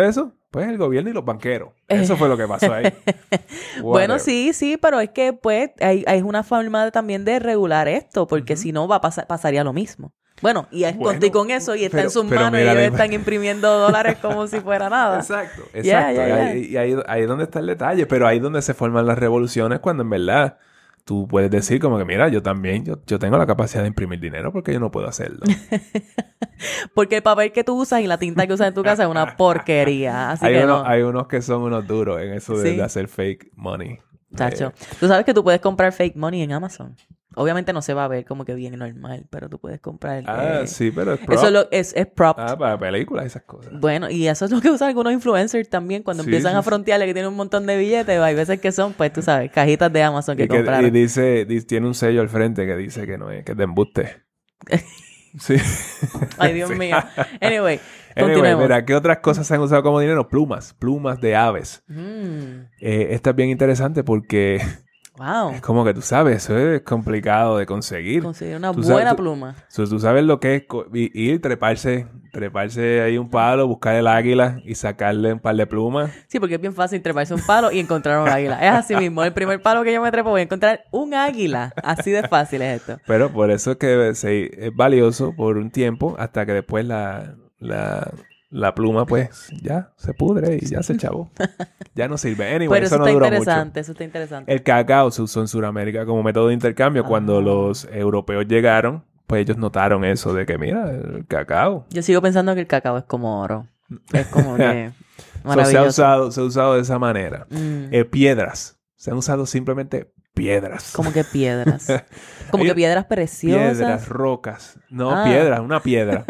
Pues el gobierno y los banqueros. Eso fue lo que pasó ahí. Bueno, sí, sí, pero es que pues hay, hay una forma de, también de regular esto, porque uh-huh. si no va a pasar, pasaría lo mismo. Bueno, y es bueno, contigo con eso y está pero, en sus manos y ellos la... están imprimiendo dólares como si fuera nada. Exacto, exacto. Yeah, yeah, yeah. Y ahí, ahí, ahí es donde está el detalle, pero ahí es donde se forman las revoluciones cuando en verdad tú puedes decir como que mira, yo también, yo, yo tengo la capacidad de imprimir dinero porque yo no puedo hacerlo. Porque el papel que tú usas y la tinta que usas en tu casa es una porquería. Así hay, que uno, no. hay unos que son unos duros en eso de, ¿sí? de hacer fake money. Chacho, eh. tú sabes que tú puedes comprar fake money en Amazon. Obviamente no se va a ver como que bien normal, pero tú puedes comprar... Ah, eh, sí, pero es prop. Eso es, lo, es, es prop. Ah, para películas y esas cosas. Bueno, y eso es lo que usan algunos influencers también cuando sí, empiezan sí, a frontearle que tienen un montón de billetes. Hay veces que son, pues tú sabes, cajitas de Amazon que, y que compraron. Y dice, dice, tiene un sello al frente que dice que no es, que es de embuste. Sí. Ay, Dios sí. mío. Anyway, anyway, mira, ¿qué otras cosas se han usado como dinero? Plumas. Plumas de aves. Mm. Eh, esta es bien interesante porque... Wow. Es como que tú sabes, eso es complicado de conseguir. Conseguir una tú buena sabes, pluma. Tú, tú sabes lo que es co- ir, ir, treparse, treparse ahí un palo, buscar el águila y sacarle un par de plumas. Sí, porque es bien fácil treparse un palo y encontrar un águila. Es así mismo. El primer palo que yo me trepo voy a encontrar un águila. Así de fácil es esto. Pero por eso es que se, es valioso por un tiempo hasta que después la... la La pluma, pues, ya se pudre y ya se chavó. Ya no sirve. Anyway, pero eso, eso no está duró interesante, mucho. Eso está interesante. El cacao se usó en Sudamérica como método de intercambio. Ah. Cuando los europeos llegaron, pues ellos notaron eso de que, mira, el cacao. Yo sigo pensando que el cacao es como oro. Es como que maravilloso. So, se, ha usado, se ha usado de esa manera. Mm. Eh, piedras. Se han usado simplemente piedras. ¿Cómo que piedras? Como que piedras preciosas. Piedras, rocas. No, ah. piedras, una piedra.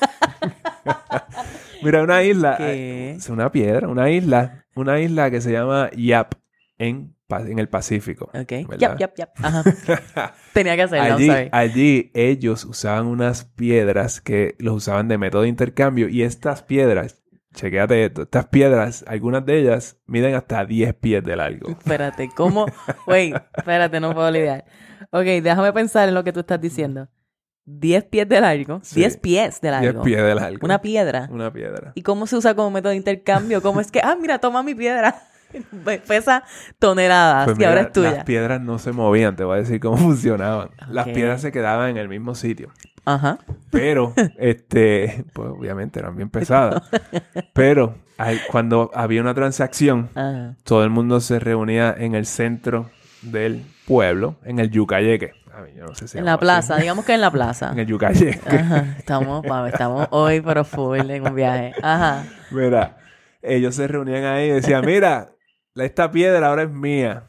Mira, una isla. ¿Qué? Es una piedra, una isla. Una isla que se llama Yap en, en el Pacífico. Ok. Yap, yap, yap. Ajá. Tenía que hacerlo, allí, sorry. allí ellos usaban unas piedras que los usaban de método de intercambio. Y estas piedras, chequéate esto, estas piedras, algunas de ellas miden hasta diez pies de largo. Espérate, ¿cómo? Wait, espérate, no puedo lidiar. Ok, déjame pensar en lo que tú estás diciendo. diez pies de largo. Sí. diez pies de largo. diez pies de largo. Una piedra. Una piedra. ¿Y cómo se usa como método de intercambio? ¿Cómo es que, ah, mira, toma mi piedra? Pesa toneladas pues y mira, ahora es tuya. Las piedras no se movían, te voy a decir cómo funcionaban. Okay. Las piedras se quedaban en el mismo sitio. Ajá. Pero, este, pues obviamente eran bien pesadas. Pero hay, cuando había una transacción, Ajá. todo el mundo se reunía en el centro del pueblo, en el Yucayeque. A mí, yo no sé si en la plaza, así. digamos que en la plaza. En el Yucayeque. Ajá. Estamos, vamos, estamos hoy, pero full en un viaje. Ajá. Mira, ellos se reunían ahí y decían, mira, esta piedra ahora es mía.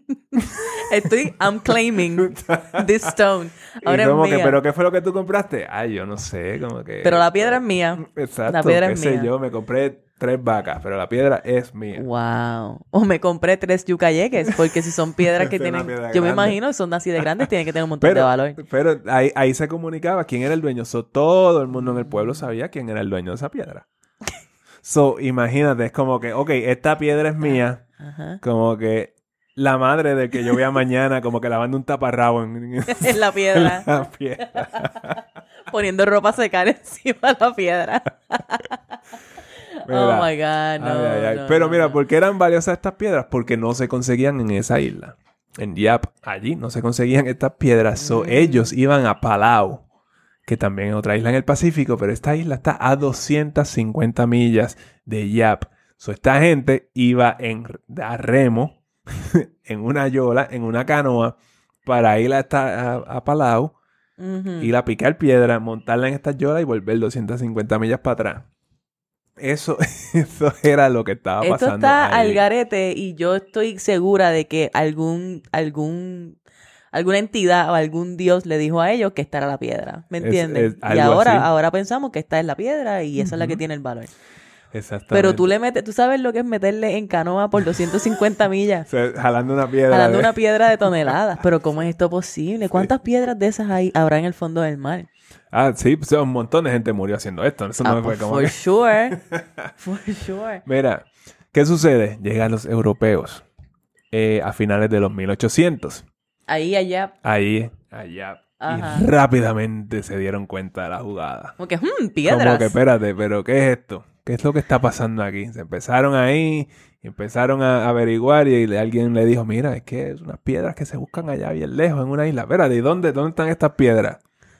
Estoy, I'm claiming this stone. Ahora y como es mía. que, ¿pero qué fue lo que tú compraste? Ay, yo no sé, como que... Pero la piedra es mía. Exacto, la piedra qué es sé mía. yo, me compré tres vacas, pero la piedra es mía. Wow. O me compré tres yucayeques, porque si son piedras que tienen... Yo grande. Me imagino, son así de grandes, tienen que tener un montón pero, de valor. Pero ahí, ahí se comunicaba quién era el dueño. So, todo el mundo en el pueblo sabía quién era el dueño de esa piedra. So, imagínate, es como que, ok, esta piedra es mía. Ajá. Como que la madre del que yo vea mañana, como que lavando un taparrabo en, en, en la piedra. En la piedra. Poniendo ropa a secar encima de la piedra. Mira, oh my God, no, ay, ay, ay. no Pero no, mira, no. ¿por qué eran valiosas estas piedras? Porque no se conseguían en esa isla. En Yap, allí no se conseguían estas piedras. So, mm. ellos iban a Palau, que también es otra isla en el Pacífico, pero esta isla está a doscientas cincuenta millas de Yap. So, esta gente iba en, a remo, en una yola, en una canoa, para ir a, esta, a, a Palau, uh-huh. ir a picar piedra, montarla en esta yola y volver doscientas cincuenta millas para atrás. Eso, eso era lo que estaba Esto pasando. Esto está ahí. al garete y yo estoy segura de que algún, algún, alguna entidad o algún dios le dijo a ellos que esta era la piedra. ¿Me entiendes? Es, es y ahora, así. ahora pensamos que esta es la piedra y esa uh-huh. es la que tiene el valor. Exactamente. Pero tú le metes, tú sabes lo que es meterle en canoa por doscientas cincuenta millas. O sea, jalando una piedra. Jalando de... una piedra de toneladas. Pero ¿cómo es esto posible? ¿Cuántas sí. piedras de esas hay habrá en el fondo del mar? Ah, sí, pues, un montón de gente murió haciendo esto. Eso no ah, me fue pues, como for que... sure. For sure. Mira, ¿qué sucede? Llegan los europeos eh, a finales de los mil ochocientos. Ahí, allá. Ahí, allá. Ajá. Y rápidamente se dieron cuenta de la jugada. Como que, hmm, piedras. Como que, espérate, ¿pero qué es esto? ¿qué es lo que está pasando aquí? Se empezaron ahí, empezaron a averiguar y alguien le dijo, mira, es que es unas piedras que se buscan allá bien lejos, en una isla. Espera, ¿de dónde, dónde están estas piedras?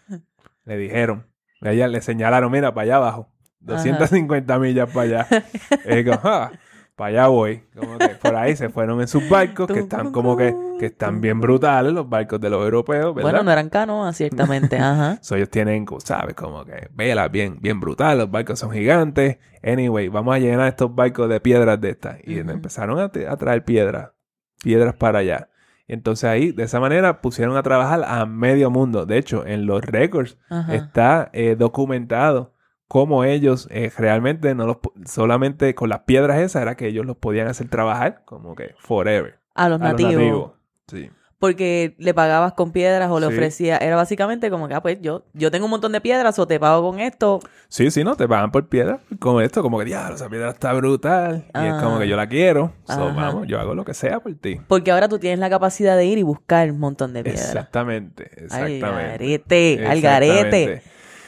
Le dijeron, ella le señalaron, mira, para allá abajo, doscientas cincuenta Ajá. millas para allá. Y digo, ah, para allá voy. Como que por ahí se fueron en sus barcos, que están como que, que están bien brutales, los barcos de los europeos, ¿verdad? Bueno, no eran canoas, ciertamente, ajá. So, ellos tienen, ¿sabes? Como que velas bien, bien brutales, los barcos son gigantes. Anyway, vamos a llenar estos barcos de piedras de estas. Y uh-huh. empezaron a, t- a traer piedras, piedras para allá. Y entonces ahí, de esa manera, pusieron a trabajar a medio mundo. De hecho, en los récords uh-huh. está eh, documentado cómo ellos eh, realmente no los solamente con las piedras esas era que ellos los podían hacer trabajar como que forever. A los a nativos. Los nativos. Sí. Porque le pagabas con piedras o le sí. ofrecía... Era básicamente como que, ah, pues yo, yo tengo un montón de piedras o te pago con esto. Sí, sí, no, te pagan por piedras. Con esto, como que, diablo, esa piedra está brutal. Ah. Y es como que yo la quiero. So, vamos, yo hago lo que sea por ti. Porque ahora tú tienes la capacidad de ir y buscar un montón de piedras. Exactamente, exactamente. Al garete, al garete.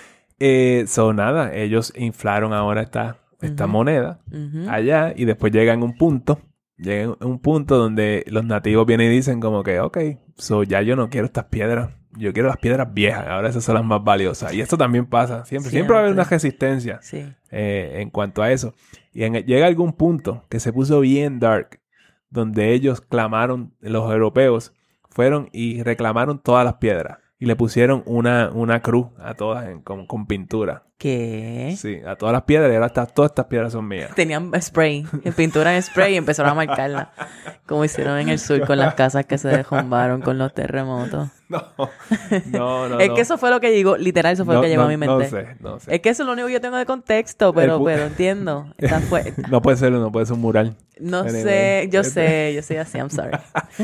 Eh, so, nada, ellos inflaron ahora esta, esta uh-huh. moneda uh-huh. allá y después llegan a un punto, llegan a un punto donde los nativos vienen y dicen como que, ok, so ya yo no quiero estas piedras, yo quiero las piedras viejas, ahora esas son las más valiosas. Y esto también pasa, siempre, siempre, siempre va a haber una resistencia sí. eh, en cuanto a eso. Y en, llega algún punto que se puso bien dark, donde ellos clamaron, los europeos, fueron y reclamaron todas las piedras. Y le pusieron una, una cruz a todas en, con, con pintura. ¿Qué? Sí, a todas las piedras. Y ahora está, todas estas piedras son mías. Tenían spray, en pintura en spray y empezaron a marcarla. Como hicieron en el sur con las casas que se derrumbaron con los terremotos. No, no, no. Es no. que eso fue lo que llegó, literal, eso fue no, lo que llegó no, a mi mente. No sé, no sé. Es que eso es lo único que yo tengo de contexto, pero, pu- pero entiendo. Está fue- no puede ser, no puede ser un mural. No anyway, sé, yo este... sé, yo soy así, I'm sorry.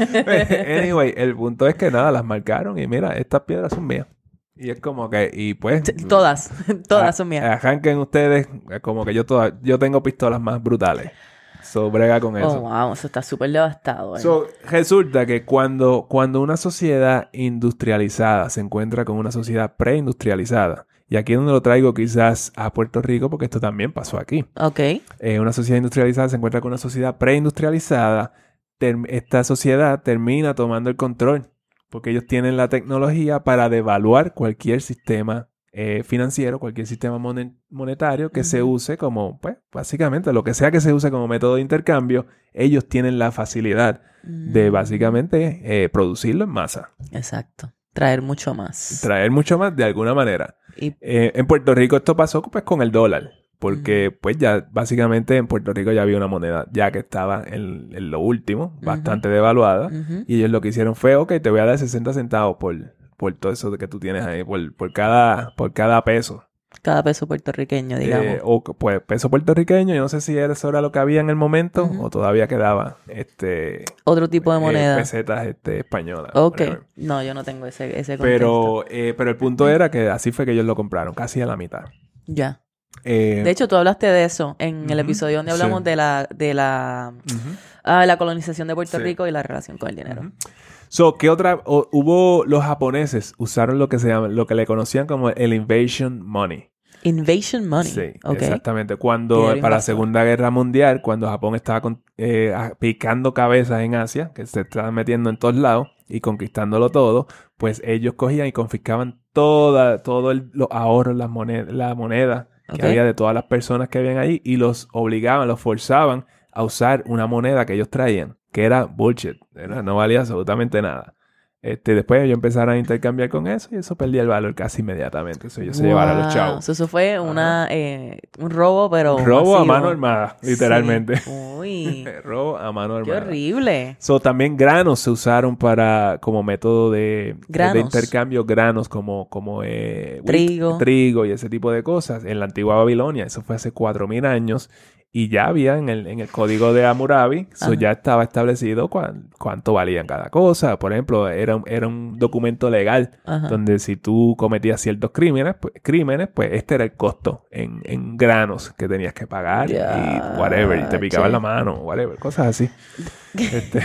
Anyway, el punto es que nada, las marcaron y mira, estas piedras son mías. Y es como que, y pues... Todas, todas son mías. Arranquen ustedes, como que yo toda, yo tengo pistolas más brutales. So, brega con eso. Oh, wow, eso está súper devastado. Eh. So, resulta que cuando, cuando una sociedad industrializada se encuentra con una sociedad preindustrializada, y aquí es donde lo traigo quizás a Puerto Rico, porque esto también pasó aquí. Ok. Eh, una sociedad industrializada se encuentra con una sociedad preindustrializada. Ter- esta sociedad termina tomando el control, porque ellos tienen la tecnología para devaluar cualquier sistema eh, financiero, cualquier sistema mon- monetario que uh-huh. se use como, pues, básicamente, lo que sea que se use como método de intercambio, ellos tienen la facilidad uh-huh. de, básicamente, eh, producirlo en masa. Exacto. Traer mucho más. Traer mucho más de alguna manera. Y... Eh, en Puerto Rico esto pasó, pues, con el dólar. Porque, uh-huh. pues, ya, básicamente, en Puerto Rico ya había una moneda ya que estaba en, en lo último, uh-huh. bastante devaluada. Uh-huh. Y ellos lo que hicieron fue, ok, te voy a dar sesenta centavos por, por todo eso que tú tienes ahí, por, por, cada, por cada peso. Cada peso puertorriqueño, digamos. Eh, o, pues, peso puertorriqueño. Yo no sé si eso era lo que había en el momento uh-huh. o todavía quedaba, este... Otro tipo de moneda. Eh, pesetas, este, españolas. Ok. Whatever. No, yo no tengo ese, ese contexto. Pero, eh, pero el punto uh-huh. era que así fue que ellos lo compraron, casi a la mitad. Ya. Eh, de hecho, tú hablaste de eso en uh-huh, el episodio donde hablamos sí. de la de la, uh-huh. uh, la colonización de Puerto sí. Rico y la relación con el dinero. Uh-huh. So, ¿qué otra? O, hubo los japoneses usaron lo que se llama, lo que le conocían como el invasion money. Invasion money. Sí, okay. exactamente. Cuando para la Segunda Guerra Mundial, cuando Japón estaba con, eh, picando cabezas en Asia, que se estaban metiendo en todos lados y conquistándolo todo, pues ellos cogían y confiscaban toda, todo el, los ahorros, las monedas, la moneda que okay. había de todas las personas que habían ahí y los obligaban, los forzaban a usar una moneda que ellos traían, que era bullshit, era, no valía absolutamente nada. Este, después ellos empezaron a intercambiar con eso y eso perdía el valor casi inmediatamente. Eso ellos wow. se llevaron a los chavos. Eso fue una, eh, un robo, pero un robo masivo. a mano armada, literalmente. Sí. Uy. Robo a mano armada. Qué horrible. So, también granos se usaron para como método de, de intercambio. Granos como, como eh, trigo. Wheat, trigo y ese tipo de cosas. En la antigua Babilonia, eso fue hace cuatro mil años. Y ya había en el, en el código de Hammurabi, so ya estaba establecido cuán, cuánto valían cada cosa. Por ejemplo, era, un, era un documento legal Ajá. donde si tú cometías ciertos crímenes, pues, crímenes, pues este era el costo en, en granos que tenías que pagar yeah. y whatever. Y te picaban la mano, whatever, cosas así. este...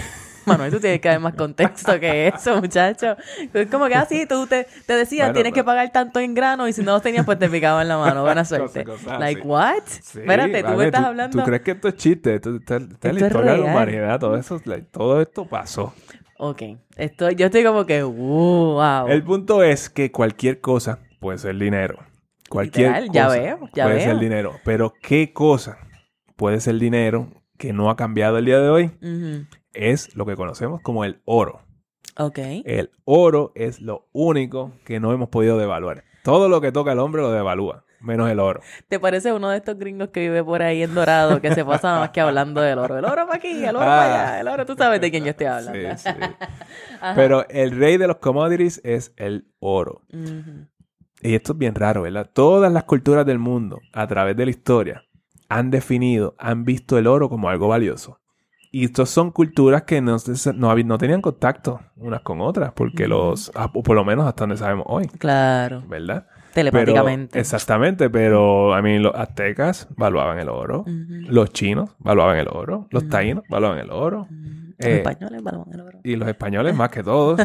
Manuel, tú tienes que dar más contexto que eso, muchacho. Es como que así, tú te, te decían, bueno, tienes bueno. que pagar tanto en grano y si no los tenías, pues te picaban la mano. Buena suerte. Cosa, cosa, like, sí. what? Sí, Espérate, tú vale, me estás tú, hablando... ¿Tú crees que esto es chiste? Esto, esto, esto, esto es la historia es de la humanidad. Todo, eso, todo esto pasó. Ok. Esto, yo estoy como que, wow. El punto es que cualquier cosa puede ser dinero. Cualquier Literal, cosa ya veo, ya puede veo. ser dinero. Pero ¿qué cosa puede ser dinero que no ha cambiado el día de hoy? Uh-huh. Es lo que conocemos como el oro. Ok. El oro es lo único que no hemos podido devaluar. Todo lo que toca el hombre lo devalúa, menos el oro. ¿Te parece uno de estos gringos que vive por ahí en Dorado, que se pasa nada más que hablando del oro? El oro para aquí, el oro ah. para allá, el oro, tú sabes de quién yo estoy hablando. Sí, sí. Pero el rey de los commodities es el oro. Uh-huh. Y esto es bien raro, ¿verdad? Todas las culturas del mundo, a través de la historia, han definido, han visto el oro como algo valioso. Y estas son culturas que no, no, no tenían contacto unas con otras, porque uh-huh. los, o por lo menos hasta donde sabemos hoy. Claro. ¿Verdad? Telepáticamente. Pero, exactamente, pero a mí los aztecas valuaban el oro, uh-huh. los chinos valuaban el oro, los uh-huh. taínos valuaban el oro. Uh-huh. Eh, los españoles valuaban el oro. Y los españoles más que todos.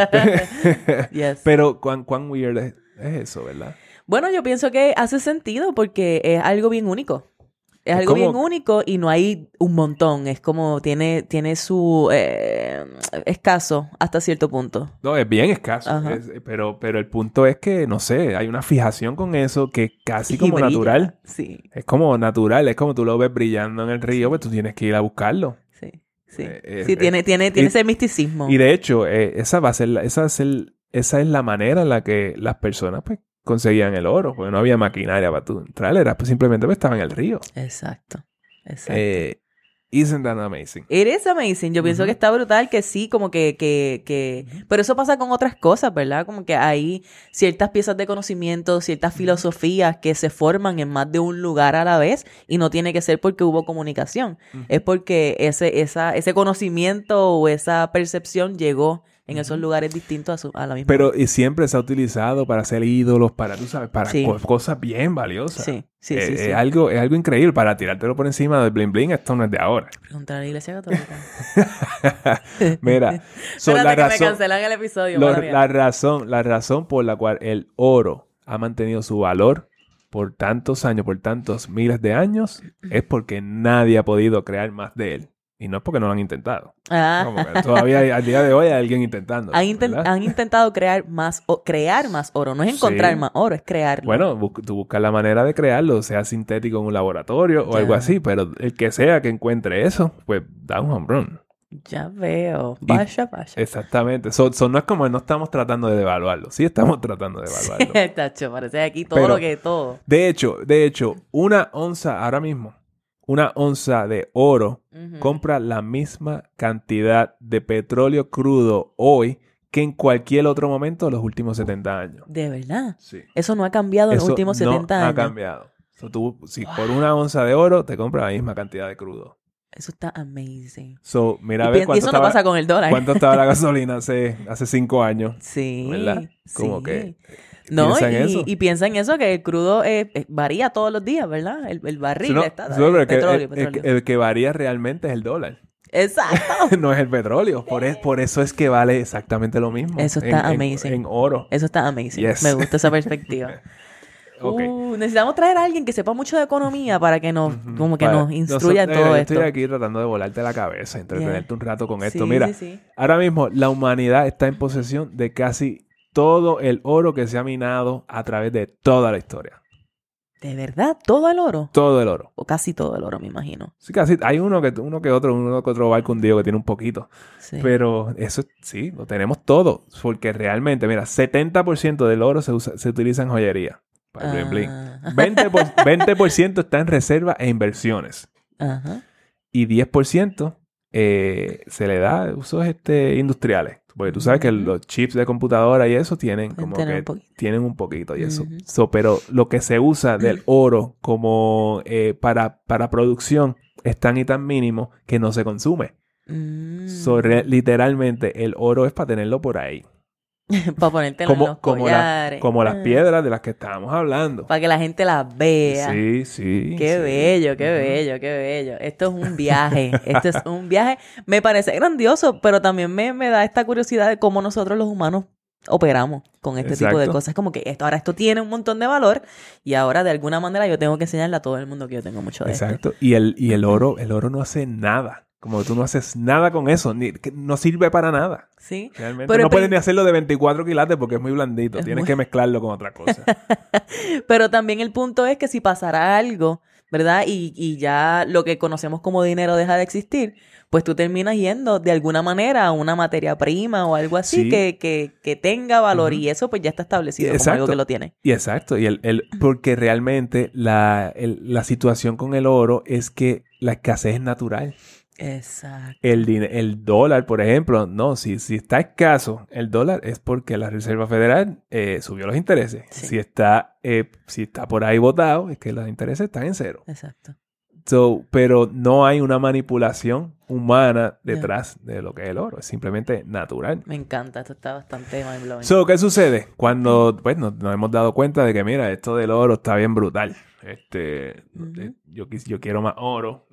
este, yes. Pero cuán, cuán weird es, es eso, ¿verdad? Bueno, yo pienso que hace sentido porque es algo bien único. Es, es algo como... bien único y no hay un montón. Es como tiene, tiene su eh, escaso hasta cierto punto. No, es bien escaso. Es, pero, pero el punto es que, no sé, hay una fijación con eso que es casi como brilla, natural. Sí. Es como natural. Es como tú lo ves brillando en el río, pues tú tienes que ir a buscarlo. Sí, sí. Eh, sí, eh, tiene, tiene, tiene y, ese misticismo. Y de hecho, eh, esa va a ser, esa va a ser, esa es la manera en la que las personas, pues, conseguían el oro, porque no había maquinaria para tú entrar, era pues, simplemente pues, estaba en el río. Exacto, exacto. Eh, isn't that amazing? It is amazing. Yo uh-huh. pienso que está brutal, que sí, como que, que, que... Uh-huh. Pero eso pasa con otras cosas, ¿verdad? Como que hay ciertas piezas de conocimiento, ciertas uh-huh. filosofías que se forman en más de un lugar a la vez y no tiene que ser porque hubo comunicación. Uh-huh. Es porque ese, esa, ese conocimiento o esa percepción llegó en esos lugares distintos a, su, a la misma. Pero y siempre se ha utilizado para hacer ídolos, para, tú sabes, para sí. co- cosas bien valiosas. Sí, sí, eh, sí, es, sí. Algo, es algo increíble. Para tirártelo por encima del bling bling, esto no es de ahora. Preguntar a la Iglesia Católica. Mira, so, Espérate la que razón, me cancelan el episodio. Lo, la, razón, la razón por la cual el oro ha mantenido su valor por tantos años, por tantos miles de años, es porque nadie ha podido crear más de él. Y no es porque no lo han intentado. Ah. Como que todavía hay, al día de hoy hay alguien intentando. Han, intent- han intentado crear más, o, crear más oro. No es encontrar sí. más oro, es crearlo. Bueno, bu- tú buscas la manera de crearlo, sea sintético en un laboratorio o yeah. algo así. Pero el que sea que encuentre eso, pues da un home run. Ya veo. Vaya, vaya. Exactamente. So, so no es como no estamos tratando de devaluarlo. Sí estamos tratando de devaluarlo. Tacho, parece aquí todo pero, lo que todo. De hecho, de hecho, una onza ahora mismo, una onza de oro uh-huh. compra la misma cantidad de petróleo crudo hoy que en cualquier otro momento de los últimos setenta años. ¿De verdad? Sí. Eso no ha cambiado en los últimos setenta no años. No ha cambiado. So, tú, si wow. por una onza de oro te compras la misma cantidad de crudo. Eso está amazing. So, mira y, a ver cuánto y eso estaba, no pasa con el dólar. ¿Cuánto estaba la gasolina hace, hace cinco años? Sí. ¿Verdad? Como sí. que... No, y, eso? y piensa en eso, que el crudo eh, eh, varía todos los días, ¿verdad? El, el barril sí, no, está... Sí, el, el, petróleo, el, petróleo. El, el que varía realmente es el dólar. Exacto. No es el petróleo. Por, es, por eso es que vale exactamente lo mismo. Eso está en, amazing. En, en oro. Eso está amazing. Yes. Me gusta esa perspectiva. Okay. Uh, necesitamos traer a alguien que sepa mucho de economía para que nos, uh-huh. como que para, nos instruya en no, todo yo esto. Estoy aquí tratando de volarte la cabeza, entretenerte yeah. un rato con esto. Sí, Mira, sí, sí. ahora mismo la humanidad está en posesión de casi todo el oro que se ha minado a través de toda la historia. ¿De verdad? ¿Todo el oro? Todo el oro. O casi todo el oro, me imagino. Sí, casi. Hay uno que, uno que otro, uno que otro barco hundido que tiene un poquito. Sí. Pero eso sí, lo tenemos todo. Porque realmente, mira, setenta por ciento del oro se, usa, se utiliza en joyería. Para el bling bling. veinte por ciento está en reserva e inversiones. Ajá. Y diez por ciento eh, se le da usos este, industriales. Porque tú sabes que los chips de computadora y eso tienen como que un tienen un poquito y eso. Uh-huh. So, pero lo que se usa del oro como eh, para, para producción es tan y tan mínimo que no se consume. Uh-huh. So, re- literalmente el oro es para tenerlo por ahí. Para ponértelo como, en los como collares. La, como las piedras de las que estábamos hablando. Para que la gente las vea. Sí, sí. Qué sí. bello, qué uh-huh. bello, qué bello. Esto es un viaje. Esto es un viaje. Me parece grandioso, pero también me, me da esta curiosidad de cómo nosotros los humanos operamos con este Exacto. tipo de cosas. Como que esto, ahora esto tiene un montón de valor y ahora de alguna manera yo tengo que enseñarle a todo el mundo que yo tengo mucho de Exacto. esto. Y el, y el oro, el oro no hace nada. Como tú no haces nada con eso, ni, no sirve para nada. Sí. Realmente pero no puedes ni hacerlo de veinticuatro quilates porque es muy blandito. Es Tienes muy... que mezclarlo con otra cosa. Pero también el punto es que si pasara algo, ¿verdad? Y, y ya lo que conocemos como dinero deja de existir, pues tú terminas yendo de alguna manera a una materia prima o algo así sí. que, que, que tenga valor. Uh-huh. Y eso pues ya está establecido exacto. como algo que lo tiene. Y exacto. Y el, el, porque realmente la, el, la situación con el oro es que la escasez es natural. Exacto. El, el dólar, por ejemplo, no, si, si está escaso el dólar es porque la Reserva Federal eh, subió los intereses. Sí. Si está eh, si está por ahí botado, es que los intereses están en cero. Exacto. So, pero no hay una manipulación humana detrás yeah. de lo que es el oro. Es simplemente natural. Me encanta. Esto está bastante mind blowing. So, ¿qué sucede? Cuando pues, nos, nos hemos dado cuenta de que, mira, esto del oro está bien brutal. Este, uh-huh. yo, yo quiero más oro.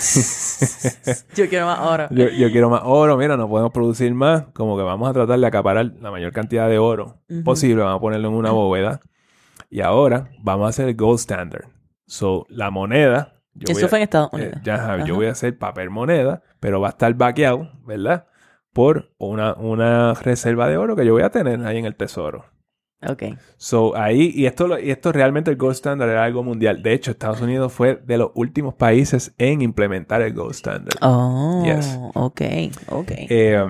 yo quiero más oro. Yo, yo quiero más oro. Mira, no podemos producir más. Como que vamos a tratar de acaparar la mayor cantidad de oro uh-huh. posible. Vamos a ponerlo en una bóveda. Y ahora vamos a hacer el gold standard. So, la moneda... Yo Eso fue en Estados Unidos. Eh, ya, Ajá. Yo voy a hacer papel moneda, pero va a estar baqueado, ¿verdad? Por una, una reserva de oro que yo voy a tener ahí en el tesoro. Ok. So, ahí, y esto, y esto realmente el gold standard era algo mundial. De hecho, Estados Unidos fue de los últimos países en implementar el gold standard. Oh, yes. ok, ok. Eh,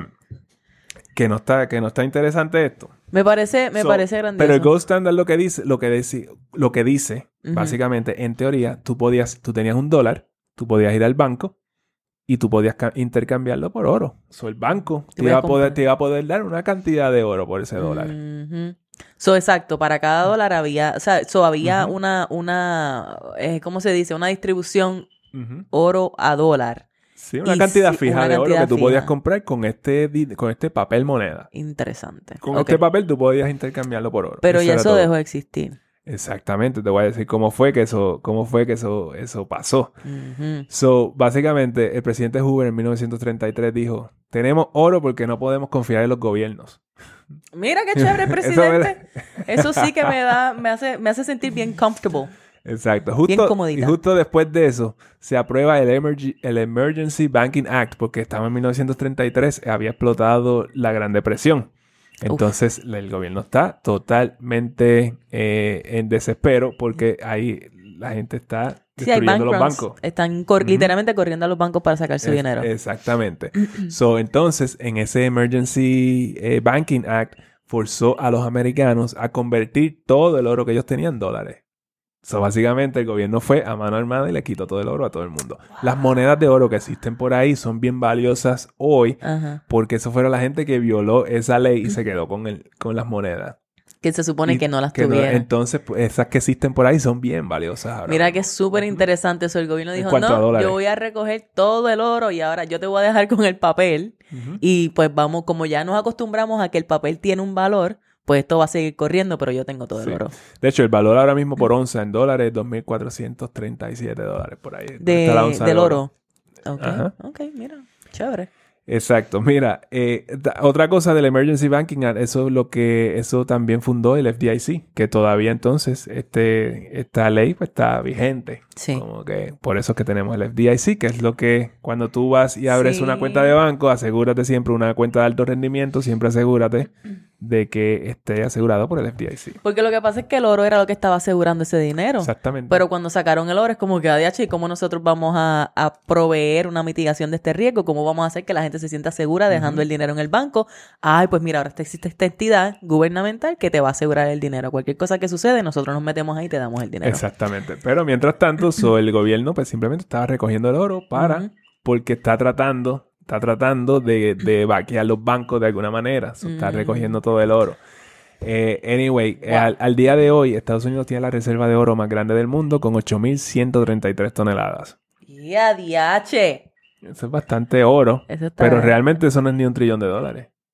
que no está, que no está interesante esto. Me parece, me so, parece grandioso. Pero el gold standard lo que dice, lo que dice, lo que dice, uh-huh. básicamente, en teoría, tú podías, tú tenías un dólar, tú podías ir al banco y tú podías ca- intercambiarlo por oro. So, el banco te iba, a poder, te iba a poder dar una cantidad de oro por ese dólar. Uh-huh. So, exacto, para cada dólar había, o sea, so, había uh-huh. una, una, eh, ¿cómo se dice? Una distribución uh-huh. oro a dólar. Sí, una y cantidad sí, fija una de oro cantidad que tú fija. podías comprar con este, con este papel moneda. Interesante. Con okay. este papel tú podías intercambiarlo por oro. Pero eso ya eso todo. dejó de existir. Exactamente. Te voy a decir cómo fue que eso, cómo fue que eso, eso pasó. Uh-huh. So, básicamente, el presidente Hoover en mil novecientos treinta y tres dijo, tenemos oro porque no podemos confiar en los gobiernos. Mira qué chévere el presidente. eso, eso sí que me da, me hace, me hace sentir bien comfortable. Exacto. Justo, y justo después de eso se aprueba el, Emerg- el Emergency Banking Act porque estaba en mil novecientos treinta y tres, había explotado la Gran Depresión. Entonces Uf. el gobierno está totalmente eh, en desespero porque ahí la gente está destruyendo sí, los bancos. Están cor- uh-huh. literalmente corriendo a los bancos para sacar su es, dinero. Exactamente. so, entonces, en ese Emergency eh, Banking Act forzó a los americanos a convertir todo el oro que ellos tenían en dólares. So, básicamente, el gobierno fue a mano armada y le quitó todo el oro a todo el mundo. Wow. Las monedas de oro que existen por ahí son bien valiosas hoy uh-huh. porque eso fueron la gente que violó esa ley y uh-huh. se quedó con, el, con las monedas. Que se supone y que no las que tuvieran. No, entonces, pues, esas que existen por ahí son bien valiosas ahora. Mira que es súper interesante eso. El gobierno dijo, no, yo voy a recoger todo el oro y ahora yo te voy a dejar con el papel. Uh-huh. Y pues vamos, como ya nos acostumbramos a que el papel tiene un valor, pues esto va a seguir corriendo, pero yo tengo todo sí. el oro. De hecho, el valor ahora mismo por onza en dólares es dos mil cuatrocientos treinta y siete dólares por ahí. De, está la onza del de oro. oro. Ok, Ajá. ok, mira, chévere. Exacto. Mira, eh, da, otra cosa del Emergency Banking Act, eso es lo que, eso también fundó el F D I C, que todavía entonces este, esta ley pues, está vigente. Sí. Como que por eso es que tenemos el F D I C, que es lo que cuando tú vas y abres sí. una cuenta de banco, asegúrate siempre una cuenta de alto rendimiento, siempre asegúrate de que esté asegurado por el F D I C. Porque lo que pasa es que el oro era lo que estaba asegurando ese dinero. Exactamente. Pero cuando sacaron el oro es como que, A D H, ¿y cómo nosotros vamos a, a proveer una mitigación de este riesgo? ¿Cómo vamos a hacer que la gente se sienta segura dejando uh-huh. el dinero en el banco? Ay, pues mira, ahora existe esta entidad gubernamental que te va a asegurar el dinero. Cualquier cosa que sucede, nosotros nos metemos ahí y te damos el dinero. Exactamente. Pero mientras tanto, so, el gobierno pues simplemente estaba recogiendo el oro para... Uh-huh. Porque está tratando... Está tratando de, de vaquear los bancos de alguna manera. So, está mm. recogiendo todo el oro. Eh, anyway, wow. eh, al, al día de hoy, Estados Unidos tiene la reserva de oro más grande del mundo con ocho mil ciento treinta y tres toneladas. ¡Y a D H! Eso es bastante oro. Eso está pero bien. Realmente eso no es ni un trillón de dólares.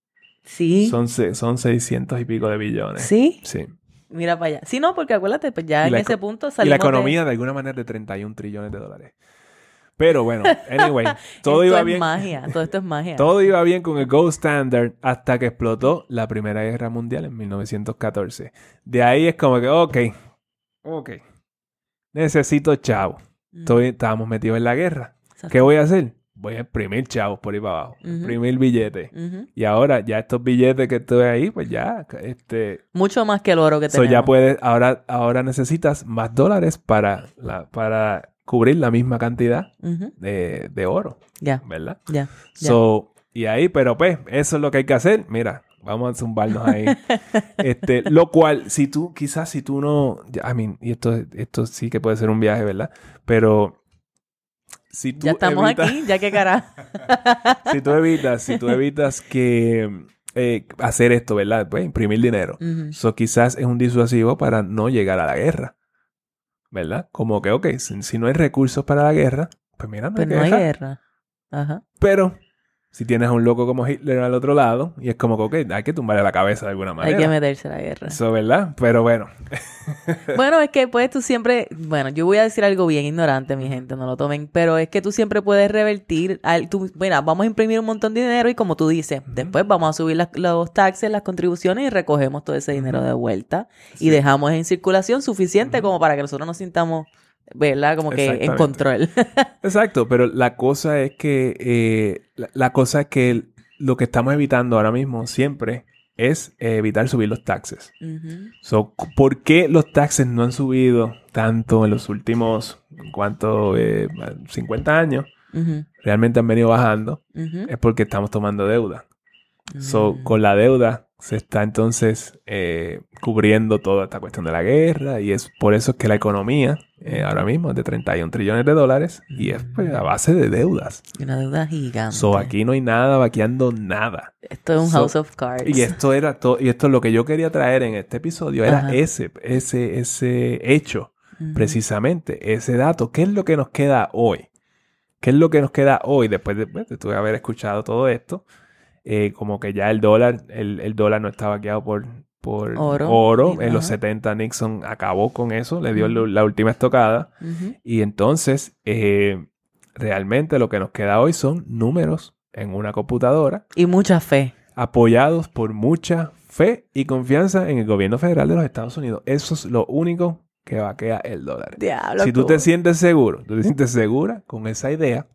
Sí. Son, son seiscientos y pico de billones. ¿Sí? Sí. Mira para allá. Sí, no, porque acuérdate, pues ya en la, ese punto salimos Y la economía de... de... de alguna manera es de treinta y un trillones de dólares. Pero bueno, anyway, todo esto iba es bien. magia, todo esto es magia. Todo iba bien con el gold standard hasta que explotó la Primera Guerra Mundial en mil novecientos catorce. De ahí es como que, ok, ok, necesito chavo. Mm. Estoy, estábamos metidos en la guerra. Exacto. ¿Qué voy a hacer? Voy a imprimir chavos por ahí para abajo. Uh-huh. Imprimir billetes. Uh-huh. Y ahora, ya estos billetes que estoy ahí, pues ya, este... mucho más que el oro que so tenemos. Ya puedes, ahora, ahora necesitas más dólares para la, para cubrir la misma cantidad uh-huh. de, de oro. Ya. Yeah. ¿Verdad? Ya. Yeah. So, yeah. Y ahí, pero pues, eso es lo que hay que hacer. Mira, vamos a zumbarnos ahí. este, lo cual, si tú, quizás si tú no... I mean, y esto, esto sí que puede ser un viaje, ¿verdad? Pero... Si tú ya estamos evitas, aquí, ya que carajo. si tú evitas, si tú evitas que eh, hacer esto, ¿verdad? Pues imprimir dinero. Uh-huh. So quizás es un disuasivo para no llegar a la guerra. ¿Verdad? Como que, ok, si, si no hay recursos para la guerra, pues mira, no pues hay no guerra. hay guerra. Ajá. Pero si tienes a un loco como Hitler al otro lado, y es como que, ok, hay que tumbarle la cabeza de alguna manera. Hay que meterse a la guerra. Eso, ¿verdad? Pero bueno. Bueno, es que pues tú siempre... Bueno, yo voy a decir algo bien ignorante, mi gente, no lo tomen. Pero es que tú siempre puedes revertir... Al, tú, mira, vamos a imprimir un montón de dinero y como tú dices, uh-huh. después vamos a subir las, los taxes, las contribuciones y recogemos todo ese dinero uh-huh. de vuelta. Sí. Y dejamos en circulación suficiente uh-huh. como para que nosotros nos sintamos... ¿verdad? Como que en control. Exacto, pero la cosa es que... Eh, la, la cosa es que... El, lo que estamos evitando ahora mismo siempre es eh, evitar subir los taxes. Uh-huh. So, ¿por qué los taxes no han subido tanto en los últimos, ¿cuánto? Eh, cincuenta años. Uh-huh. Realmente han venido bajando. Uh-huh. Es porque estamos tomando deuda. Uh-huh. So, con la deuda se está entonces eh, cubriendo toda esta cuestión de la guerra y es por eso es que la economía eh, ahora mismo es de treinta y un trillones de dólares y es pues, a base de deudas. Una deuda gigante. So, aquí no hay nada vaqueando nada. Esto es un so, house of cards. Y esto era todo, y esto es lo que yo quería traer en este episodio, era Ajá. ese, ese, ese hecho, uh-huh. precisamente, ese dato. ¿Qué es lo que nos queda hoy? ¿Qué es lo que nos queda hoy después de, pues, de haber escuchado todo esto? Eh, como que ya el dólar, el, el dólar no está vaqueado por, por oro. oro. En los setenta Nixon acabó con eso, le dio uh-huh. la última estocada. Uh-huh. Y entonces, eh, realmente lo que nos queda hoy son números en una computadora. Y mucha fe. Apoyados por mucha fe y confianza en el gobierno federal de los Estados Unidos. Eso es lo único que vaquea el dólar. Diablo, si tú te sientes seguro, tú te sientes segura con esa idea,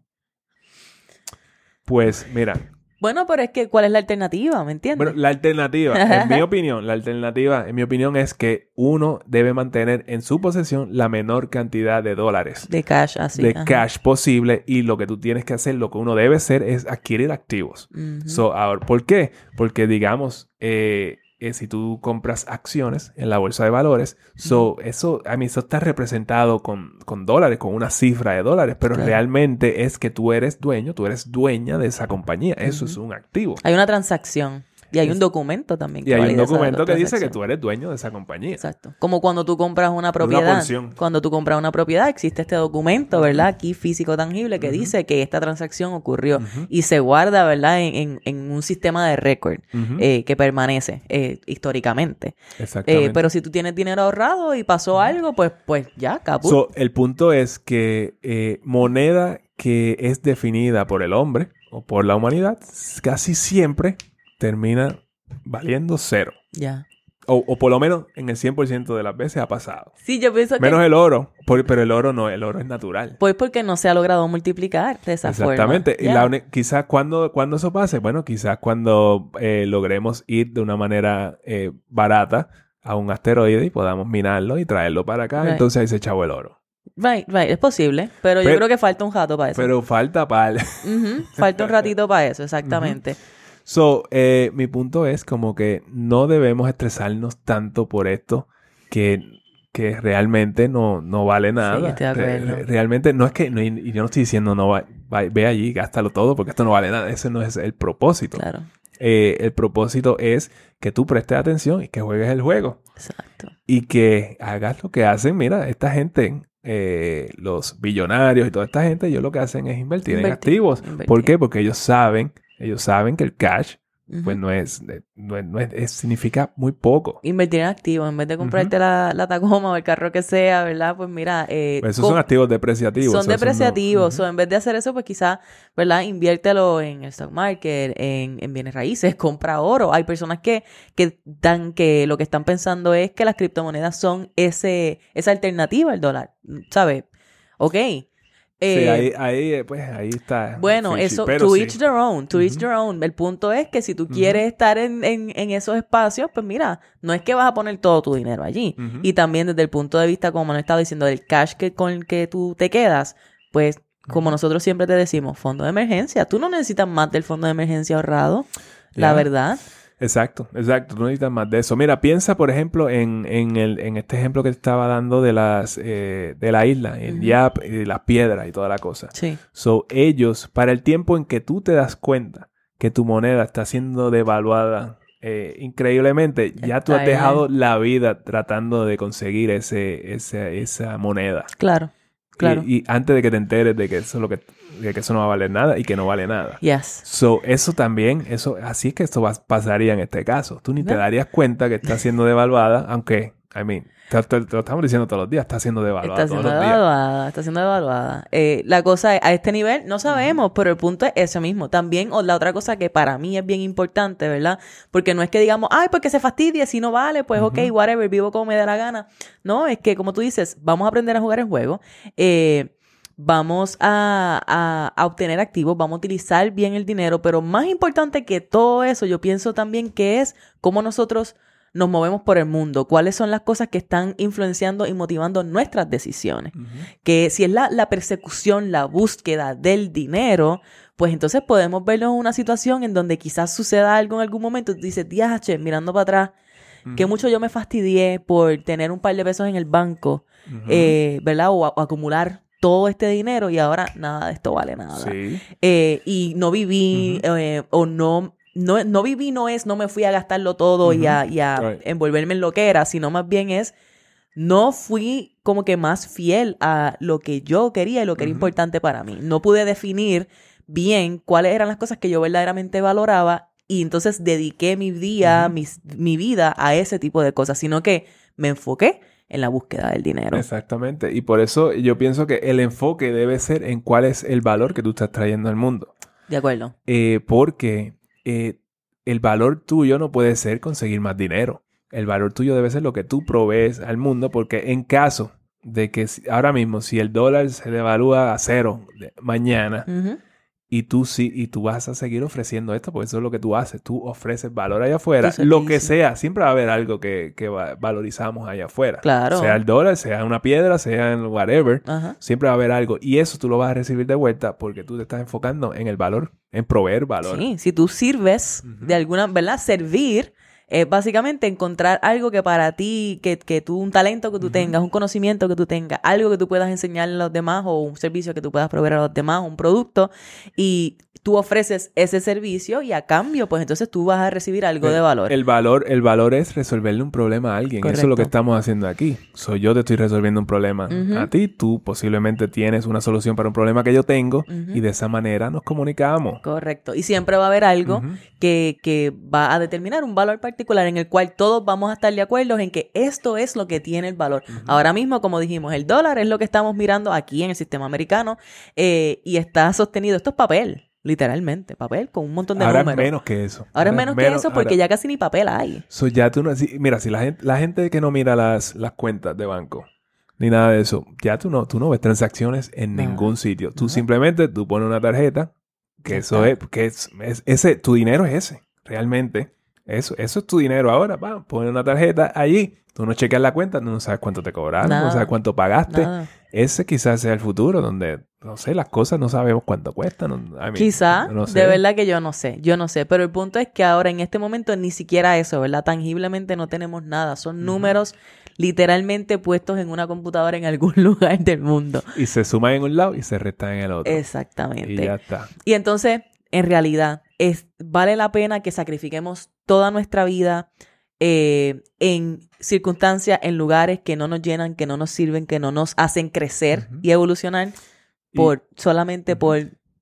pues mira... Bueno, pero es que, ¿cuál es la alternativa? ¿Me entiendes? Bueno, la alternativa, en mi opinión, la alternativa, en mi opinión, es que uno debe mantener en su posesión la menor cantidad de dólares. De cash, así. De ajá. cash posible. Y lo que tú tienes que hacer, lo que uno debe hacer es adquirir activos. Uh-huh. So, ahora, ¿por qué? Porque, digamos, eh, eh, si tú compras acciones en la bolsa de valores, so, eso, a mí eso está representado con, con dólares, con una cifra de dólares, pero claro. realmente es que tú eres dueño, tú eres dueña de esa compañía. Eso uh-huh. es un activo. Hay una transacción. Y hay un documento también. Que y hay un documento que dice que tú eres dueño de esa compañía. Exacto. Como cuando tú compras una propiedad. Una porción. Cuando tú compras una propiedad, existe este documento, ¿verdad? Aquí físico tangible que uh-huh. dice que esta transacción ocurrió. Uh-huh. Y se guarda, ¿verdad? En, en, en un sistema de récord uh-huh. eh, que permanece eh, históricamente. Exactamente. Eh, pero si tú tienes dinero ahorrado y pasó uh-huh. algo, pues, pues ya, caput. So, el punto es que eh, moneda que es definida por el hombre o por la humanidad, casi siempre... termina valiendo cero. Ya. O, o por lo menos en el cien por ciento de las veces ha pasado. Sí, yo pienso que... Menos el oro. Por, pero el oro no, el oro es natural. Pues porque no se ha logrado multiplicar de esa Exactamente. forma. Y la uni- quizás cuando, cuando eso pase, bueno, quizás cuando eh, logremos ir de una manera eh, barata a un asteroide y podamos minarlo y traerlo para acá, right. entonces ahí se echaba el oro. Right, right, es posible, pero, pero yo creo que falta un rato para eso. Pero falta para... uh-huh. Falta un ratito para eso, exactamente. Uh-huh. So, eh, mi punto es como que no debemos estresarnos tanto por esto que, que realmente no, no vale nada. Sí, estoy de acuerdo. Re- realmente no es que, no, y yo no estoy diciendo no va, va, ve allí, gástalo todo porque esto no vale nada. Ese no es el propósito. Claro. Eh, el propósito es que tú prestes atención y que juegues el juego. Exacto. Y que hagas lo que hacen, mira, esta gente... Eh, los billonarios y toda esta gente, ellos lo que hacen es invertir, invertir en activos. Invertir. ¿Por qué? Porque ellos saben, ellos saben que el cash uh-huh. pues no es, no es, no es, es, significa muy poco. Invertir en activos, en vez de comprarte uh-huh. la, la Tacoma o el carro que sea, ¿verdad? Pues mira... Eh, pues esos con, son activos depreciativos. Son depreciativos. No, uh-huh. o en vez de hacer eso, pues quizás, ¿verdad? Inviértelo en el stock market, en, en bienes raíces, compra oro. Hay personas que, que dan, que lo que están pensando es que las criptomonedas son ese, esa alternativa al dólar, ¿sabes? Ok. Eh, sí, ahí, ahí, pues, ahí está. Bueno, fishy, eso, to sí. each their own, to uh-huh. each their own. El punto es que si tú uh-huh. quieres estar en, en, en esos espacios, pues mira, no es que vas a poner todo tu dinero allí. Uh-huh. Y también desde el punto de vista, como nos estaba diciendo, del cash que, con el que tú te quedas, pues, como uh-huh. nosotros siempre te decimos, fondo de emergencia. Tú no necesitas más del fondo de emergencia ahorrado, yeah. la verdad. Exacto, exacto. Tú necesitas más de eso. Mira, piensa, por ejemplo, en, en, el, en este ejemplo que te estaba dando de las eh, de la isla, en uh-huh. Yap, y las piedras y toda la cosa. Sí. So, ellos, para el tiempo en que tú te das cuenta que tu moneda está siendo devaluada eh, increíblemente, está ya tú has dejado bien. la vida tratando de conseguir ese, ese, esa moneda. Claro. Claro. Y, y antes de que te enteres de que eso es lo que, de que eso no va a valer nada y que no vale nada. Yes. So, eso también, eso, así es que esto va, pasaría en este caso. Tú ni te darías cuenta que está siendo devaluada, aunque, I mean, te, te, te lo estamos diciendo todos los días, está siendo devaluada. Está siendo todos los devaluada, días. está siendo devaluada. Eh, la cosa es, a este nivel no sabemos, uh-huh. pero el punto es eso mismo. También, o la otra cosa que para mí es bien importante, ¿verdad? Porque no es que digamos, ay, porque se fastidie, si no vale, pues uh-huh. ok, whatever, vivo como me dé la gana. No, es que como tú dices, vamos a aprender a jugar el juego. Eh... Vamos a, a, a obtener activos, vamos a utilizar bien el dinero, pero más importante que todo eso, yo pienso también que es cómo nosotros nos movemos por el mundo, cuáles son las cosas que están influenciando y motivando nuestras decisiones. Uh-huh. Que si es la, la persecución, la búsqueda del dinero, pues entonces podemos vernos en una situación en donde quizás suceda algo en algún momento. Tú dices, diache, mirando para atrás, uh-huh. que mucho yo me fastidié por tener un par de pesos en el banco, uh-huh. eh, ¿verdad? O, o acumular todo este dinero y ahora nada de esto vale nada. Sí. Eh, y no viví uh-huh. eh, o no, no, no viví no es no me fui a gastarlo todo uh-huh. y a, y a right. envolverme en lo que era, sino más bien es no fui como que más fiel a lo que yo quería y lo que uh-huh. era importante para mí. No pude definir bien cuáles eran las cosas que yo verdaderamente valoraba y entonces dediqué mi día, uh-huh. mi, mi vida a ese tipo de cosas, sino que me enfoqué en la búsqueda del dinero. Exactamente. Y por eso yo pienso que el enfoque debe ser en cuál es el valor que tú estás trayendo al mundo. De acuerdo. Eh, porque eh, el valor tuyo no puede ser conseguir más dinero. El valor tuyo debe ser lo que tú provees al mundo, porque en caso de que ahora mismo, si el dólar se devalúa a cero de, mañana, uh-huh. y tú sí, y tú vas a seguir ofreciendo esto, porque eso es lo que tú haces. Tú ofreces valor allá afuera. Lo que sea, siempre va a haber algo que, que va, valorizamos allá afuera. Claro. Sea el dólar, sea una piedra, sea en whatever. Ajá. Siempre va a haber algo. Y eso tú lo vas a recibir de vuelta porque tú te estás enfocando en el valor, en proveer valor. Sí, si tú sirves uh-huh. de alguna, ¿verdad? Servir es básicamente encontrar algo que para ti, que, que tú, un talento que tú uh-huh. tengas, un conocimiento que tú tengas, algo que tú puedas enseñarle a los demás o un servicio que tú puedas proveer a los demás, un producto, y tú ofreces ese servicio y a cambio, pues entonces tú vas a recibir algo el, de valor. El valor el valor es resolverle un problema a alguien. Correcto. Eso es lo que estamos haciendo aquí. Soy yo te estoy resolviendo un problema uh-huh. a ti. Tú posiblemente tienes una solución para un problema que yo tengo uh-huh. y de esa manera nos comunicamos. Correcto. Y siempre va a haber algo uh-huh. que, que va a determinar un valor particular en el cual todos vamos a estar de acuerdo en que esto es lo que tiene el valor. Uh-huh. Ahora mismo, como dijimos, el dólar es lo que estamos mirando aquí en el sistema americano eh, y está sostenido. Esto es papel. Literalmente, papel con un montón de ahora números. Ahora es menos que eso. Ahora, ahora es menos, menos que eso porque ahora, ya casi ni papel hay. So ya tú no, si, mira, si la gente, la gente que no mira las, las cuentas de banco ni nada de eso, ya tú no, tú no ves transacciones en nada. Ningún sitio. Tú nada. Simplemente tú pones una tarjeta, que ya eso está. es, que es, es, ese, tu dinero es ese, realmente. Eso, eso es tu dinero ahora, va, pones una tarjeta allí. Tú no chequeas la cuenta, tú no sabes cuánto te cobraron, nada. No sabes cuánto pagaste. Nada. Ese quizás sea el futuro donde, no sé, las cosas no sabemos cuánto cuestan. I mean, quizá, no sé. De verdad que yo no sé, yo no sé. Pero el punto es que ahora en este momento ni siquiera eso, ¿verdad? Tangiblemente no tenemos nada. Son uh-huh. números literalmente puestos en una computadora en algún lugar del mundo. Y se suman en un lado y se restan en el otro. Exactamente. Y ya está. Y entonces, en realidad, es, vale la pena que sacrifiquemos toda nuestra vida Eh, en circunstancias, en lugares que no nos llenan, que no nos sirven, que no nos hacen crecer uh-huh. y evolucionar por y, solamente uh-huh. por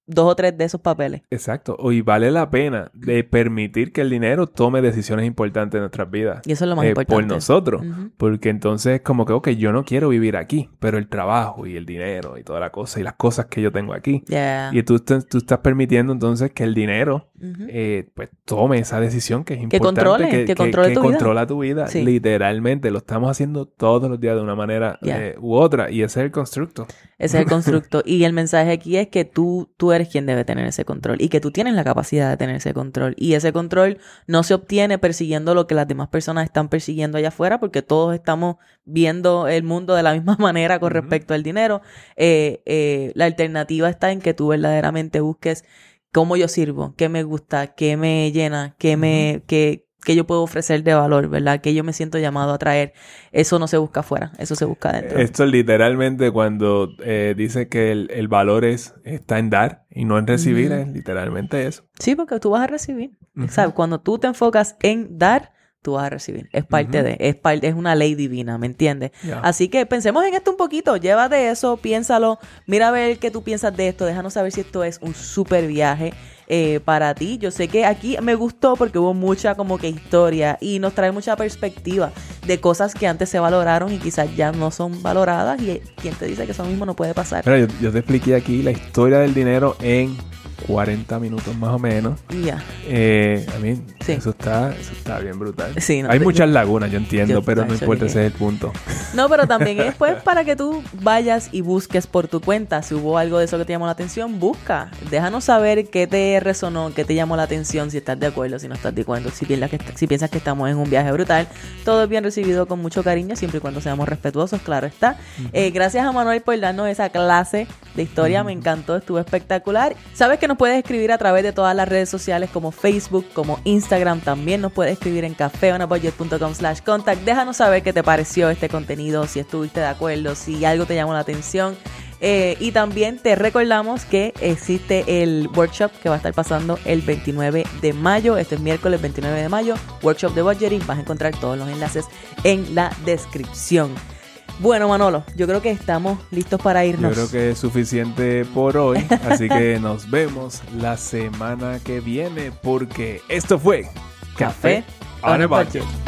dos o tres de esos papeles. Exacto. Y vale la pena de permitir que el dinero tome decisiones importantes en nuestras vidas. Y eso es lo más eh, importante. Por nosotros. Uh-huh. Porque entonces como que, ok, yo no quiero vivir aquí, pero el trabajo y el dinero y toda la cosa y las cosas que yo tengo aquí. Yeah. Y tú, te, tú estás permitiendo entonces que el dinero uh-huh. eh, pues tome esa decisión que es importante. Que controle, que, que, controle que, tu que vida. controla tu vida. Sí. Literalmente. Lo estamos haciendo todos los días de una manera yeah. eh, u otra. Y ese es el constructo. Ese es el constructo. Y el mensaje aquí es que tú, tú eres quien debe tener ese control y que tú tienes la capacidad de tener ese control. Y ese control no se obtiene persiguiendo lo que las demás personas están persiguiendo allá afuera, porque todos estamos viendo el mundo de la misma manera con uh-huh. respecto al dinero. Eh, eh, la alternativa está en que tú verdaderamente busques cómo yo sirvo, qué me gusta, qué me llena, qué me... Uh-huh. qué, que yo puedo ofrecer de valor, ¿verdad? Que yo me siento llamado a traer. Eso no se busca afuera, eso se busca adentro. Esto literalmente cuando eh, dice que el, el valor es, está en dar y no en recibir, uh-huh. es literalmente eso. Sí, porque tú vas a recibir. Uh-huh. ¿Sabes? Cuando tú te enfocas en dar, tú vas a recibir. Es parte uh-huh. de, es parte, es una ley divina, ¿me entiendes? Yeah. Así que pensemos en esto un poquito, llévate eso, piénsalo, mira a ver qué tú piensas de esto, déjanos saber si esto es un súper viaje eh, para ti. Yo sé que aquí me gustó porque hubo mucha como que historia y nos trae mucha perspectiva de cosas que antes se valoraron y quizás ya no son valoradas y quien te dice que eso mismo no puede pasar. Pero yo, yo te expliqué aquí la historia del dinero en cuarenta minutos más o menos. Ya. Yeah. Eh, a mí, sí. eso está eso está bien brutal. Sí, no, Hay te, muchas yo, lagunas, yo entiendo, yo, pero yo, no importa, ese es el punto. No, pero también es pues para que tú vayas y busques por tu cuenta. Si hubo algo de eso que te llamó la atención, busca. Déjanos saber qué te resonó, qué te llamó la atención, si estás de acuerdo, si no estás de acuerdo, si piensas que, si piensas que estamos en un viaje brutal. Todo es bien recibido con mucho cariño, siempre y cuando seamos respetuosos, claro está. Uh-huh. Eh, gracias a Manuel por darnos esa clase de historia, uh-huh. me encantó, estuvo espectacular. Sabes que nos puedes escribir a través de todas las redes sociales como Facebook, como Instagram. También nos puedes escribir en cafeonabudget.com slash contact. Déjanos saber qué te pareció este contenido, si estuviste de acuerdo, si algo te llamó la atención. Eh, y también te recordamos que existe el workshop que va a estar pasando el veintinueve de mayo. Este es miércoles veintinueve de mayo. Workshop de budgeting. Vas a encontrar todos los enlaces en la descripción. Bueno, Manolo, yo creo que estamos listos para irnos. Yo creo que es suficiente por hoy, así que nos vemos la semana que viene porque esto fue Café on a Budget.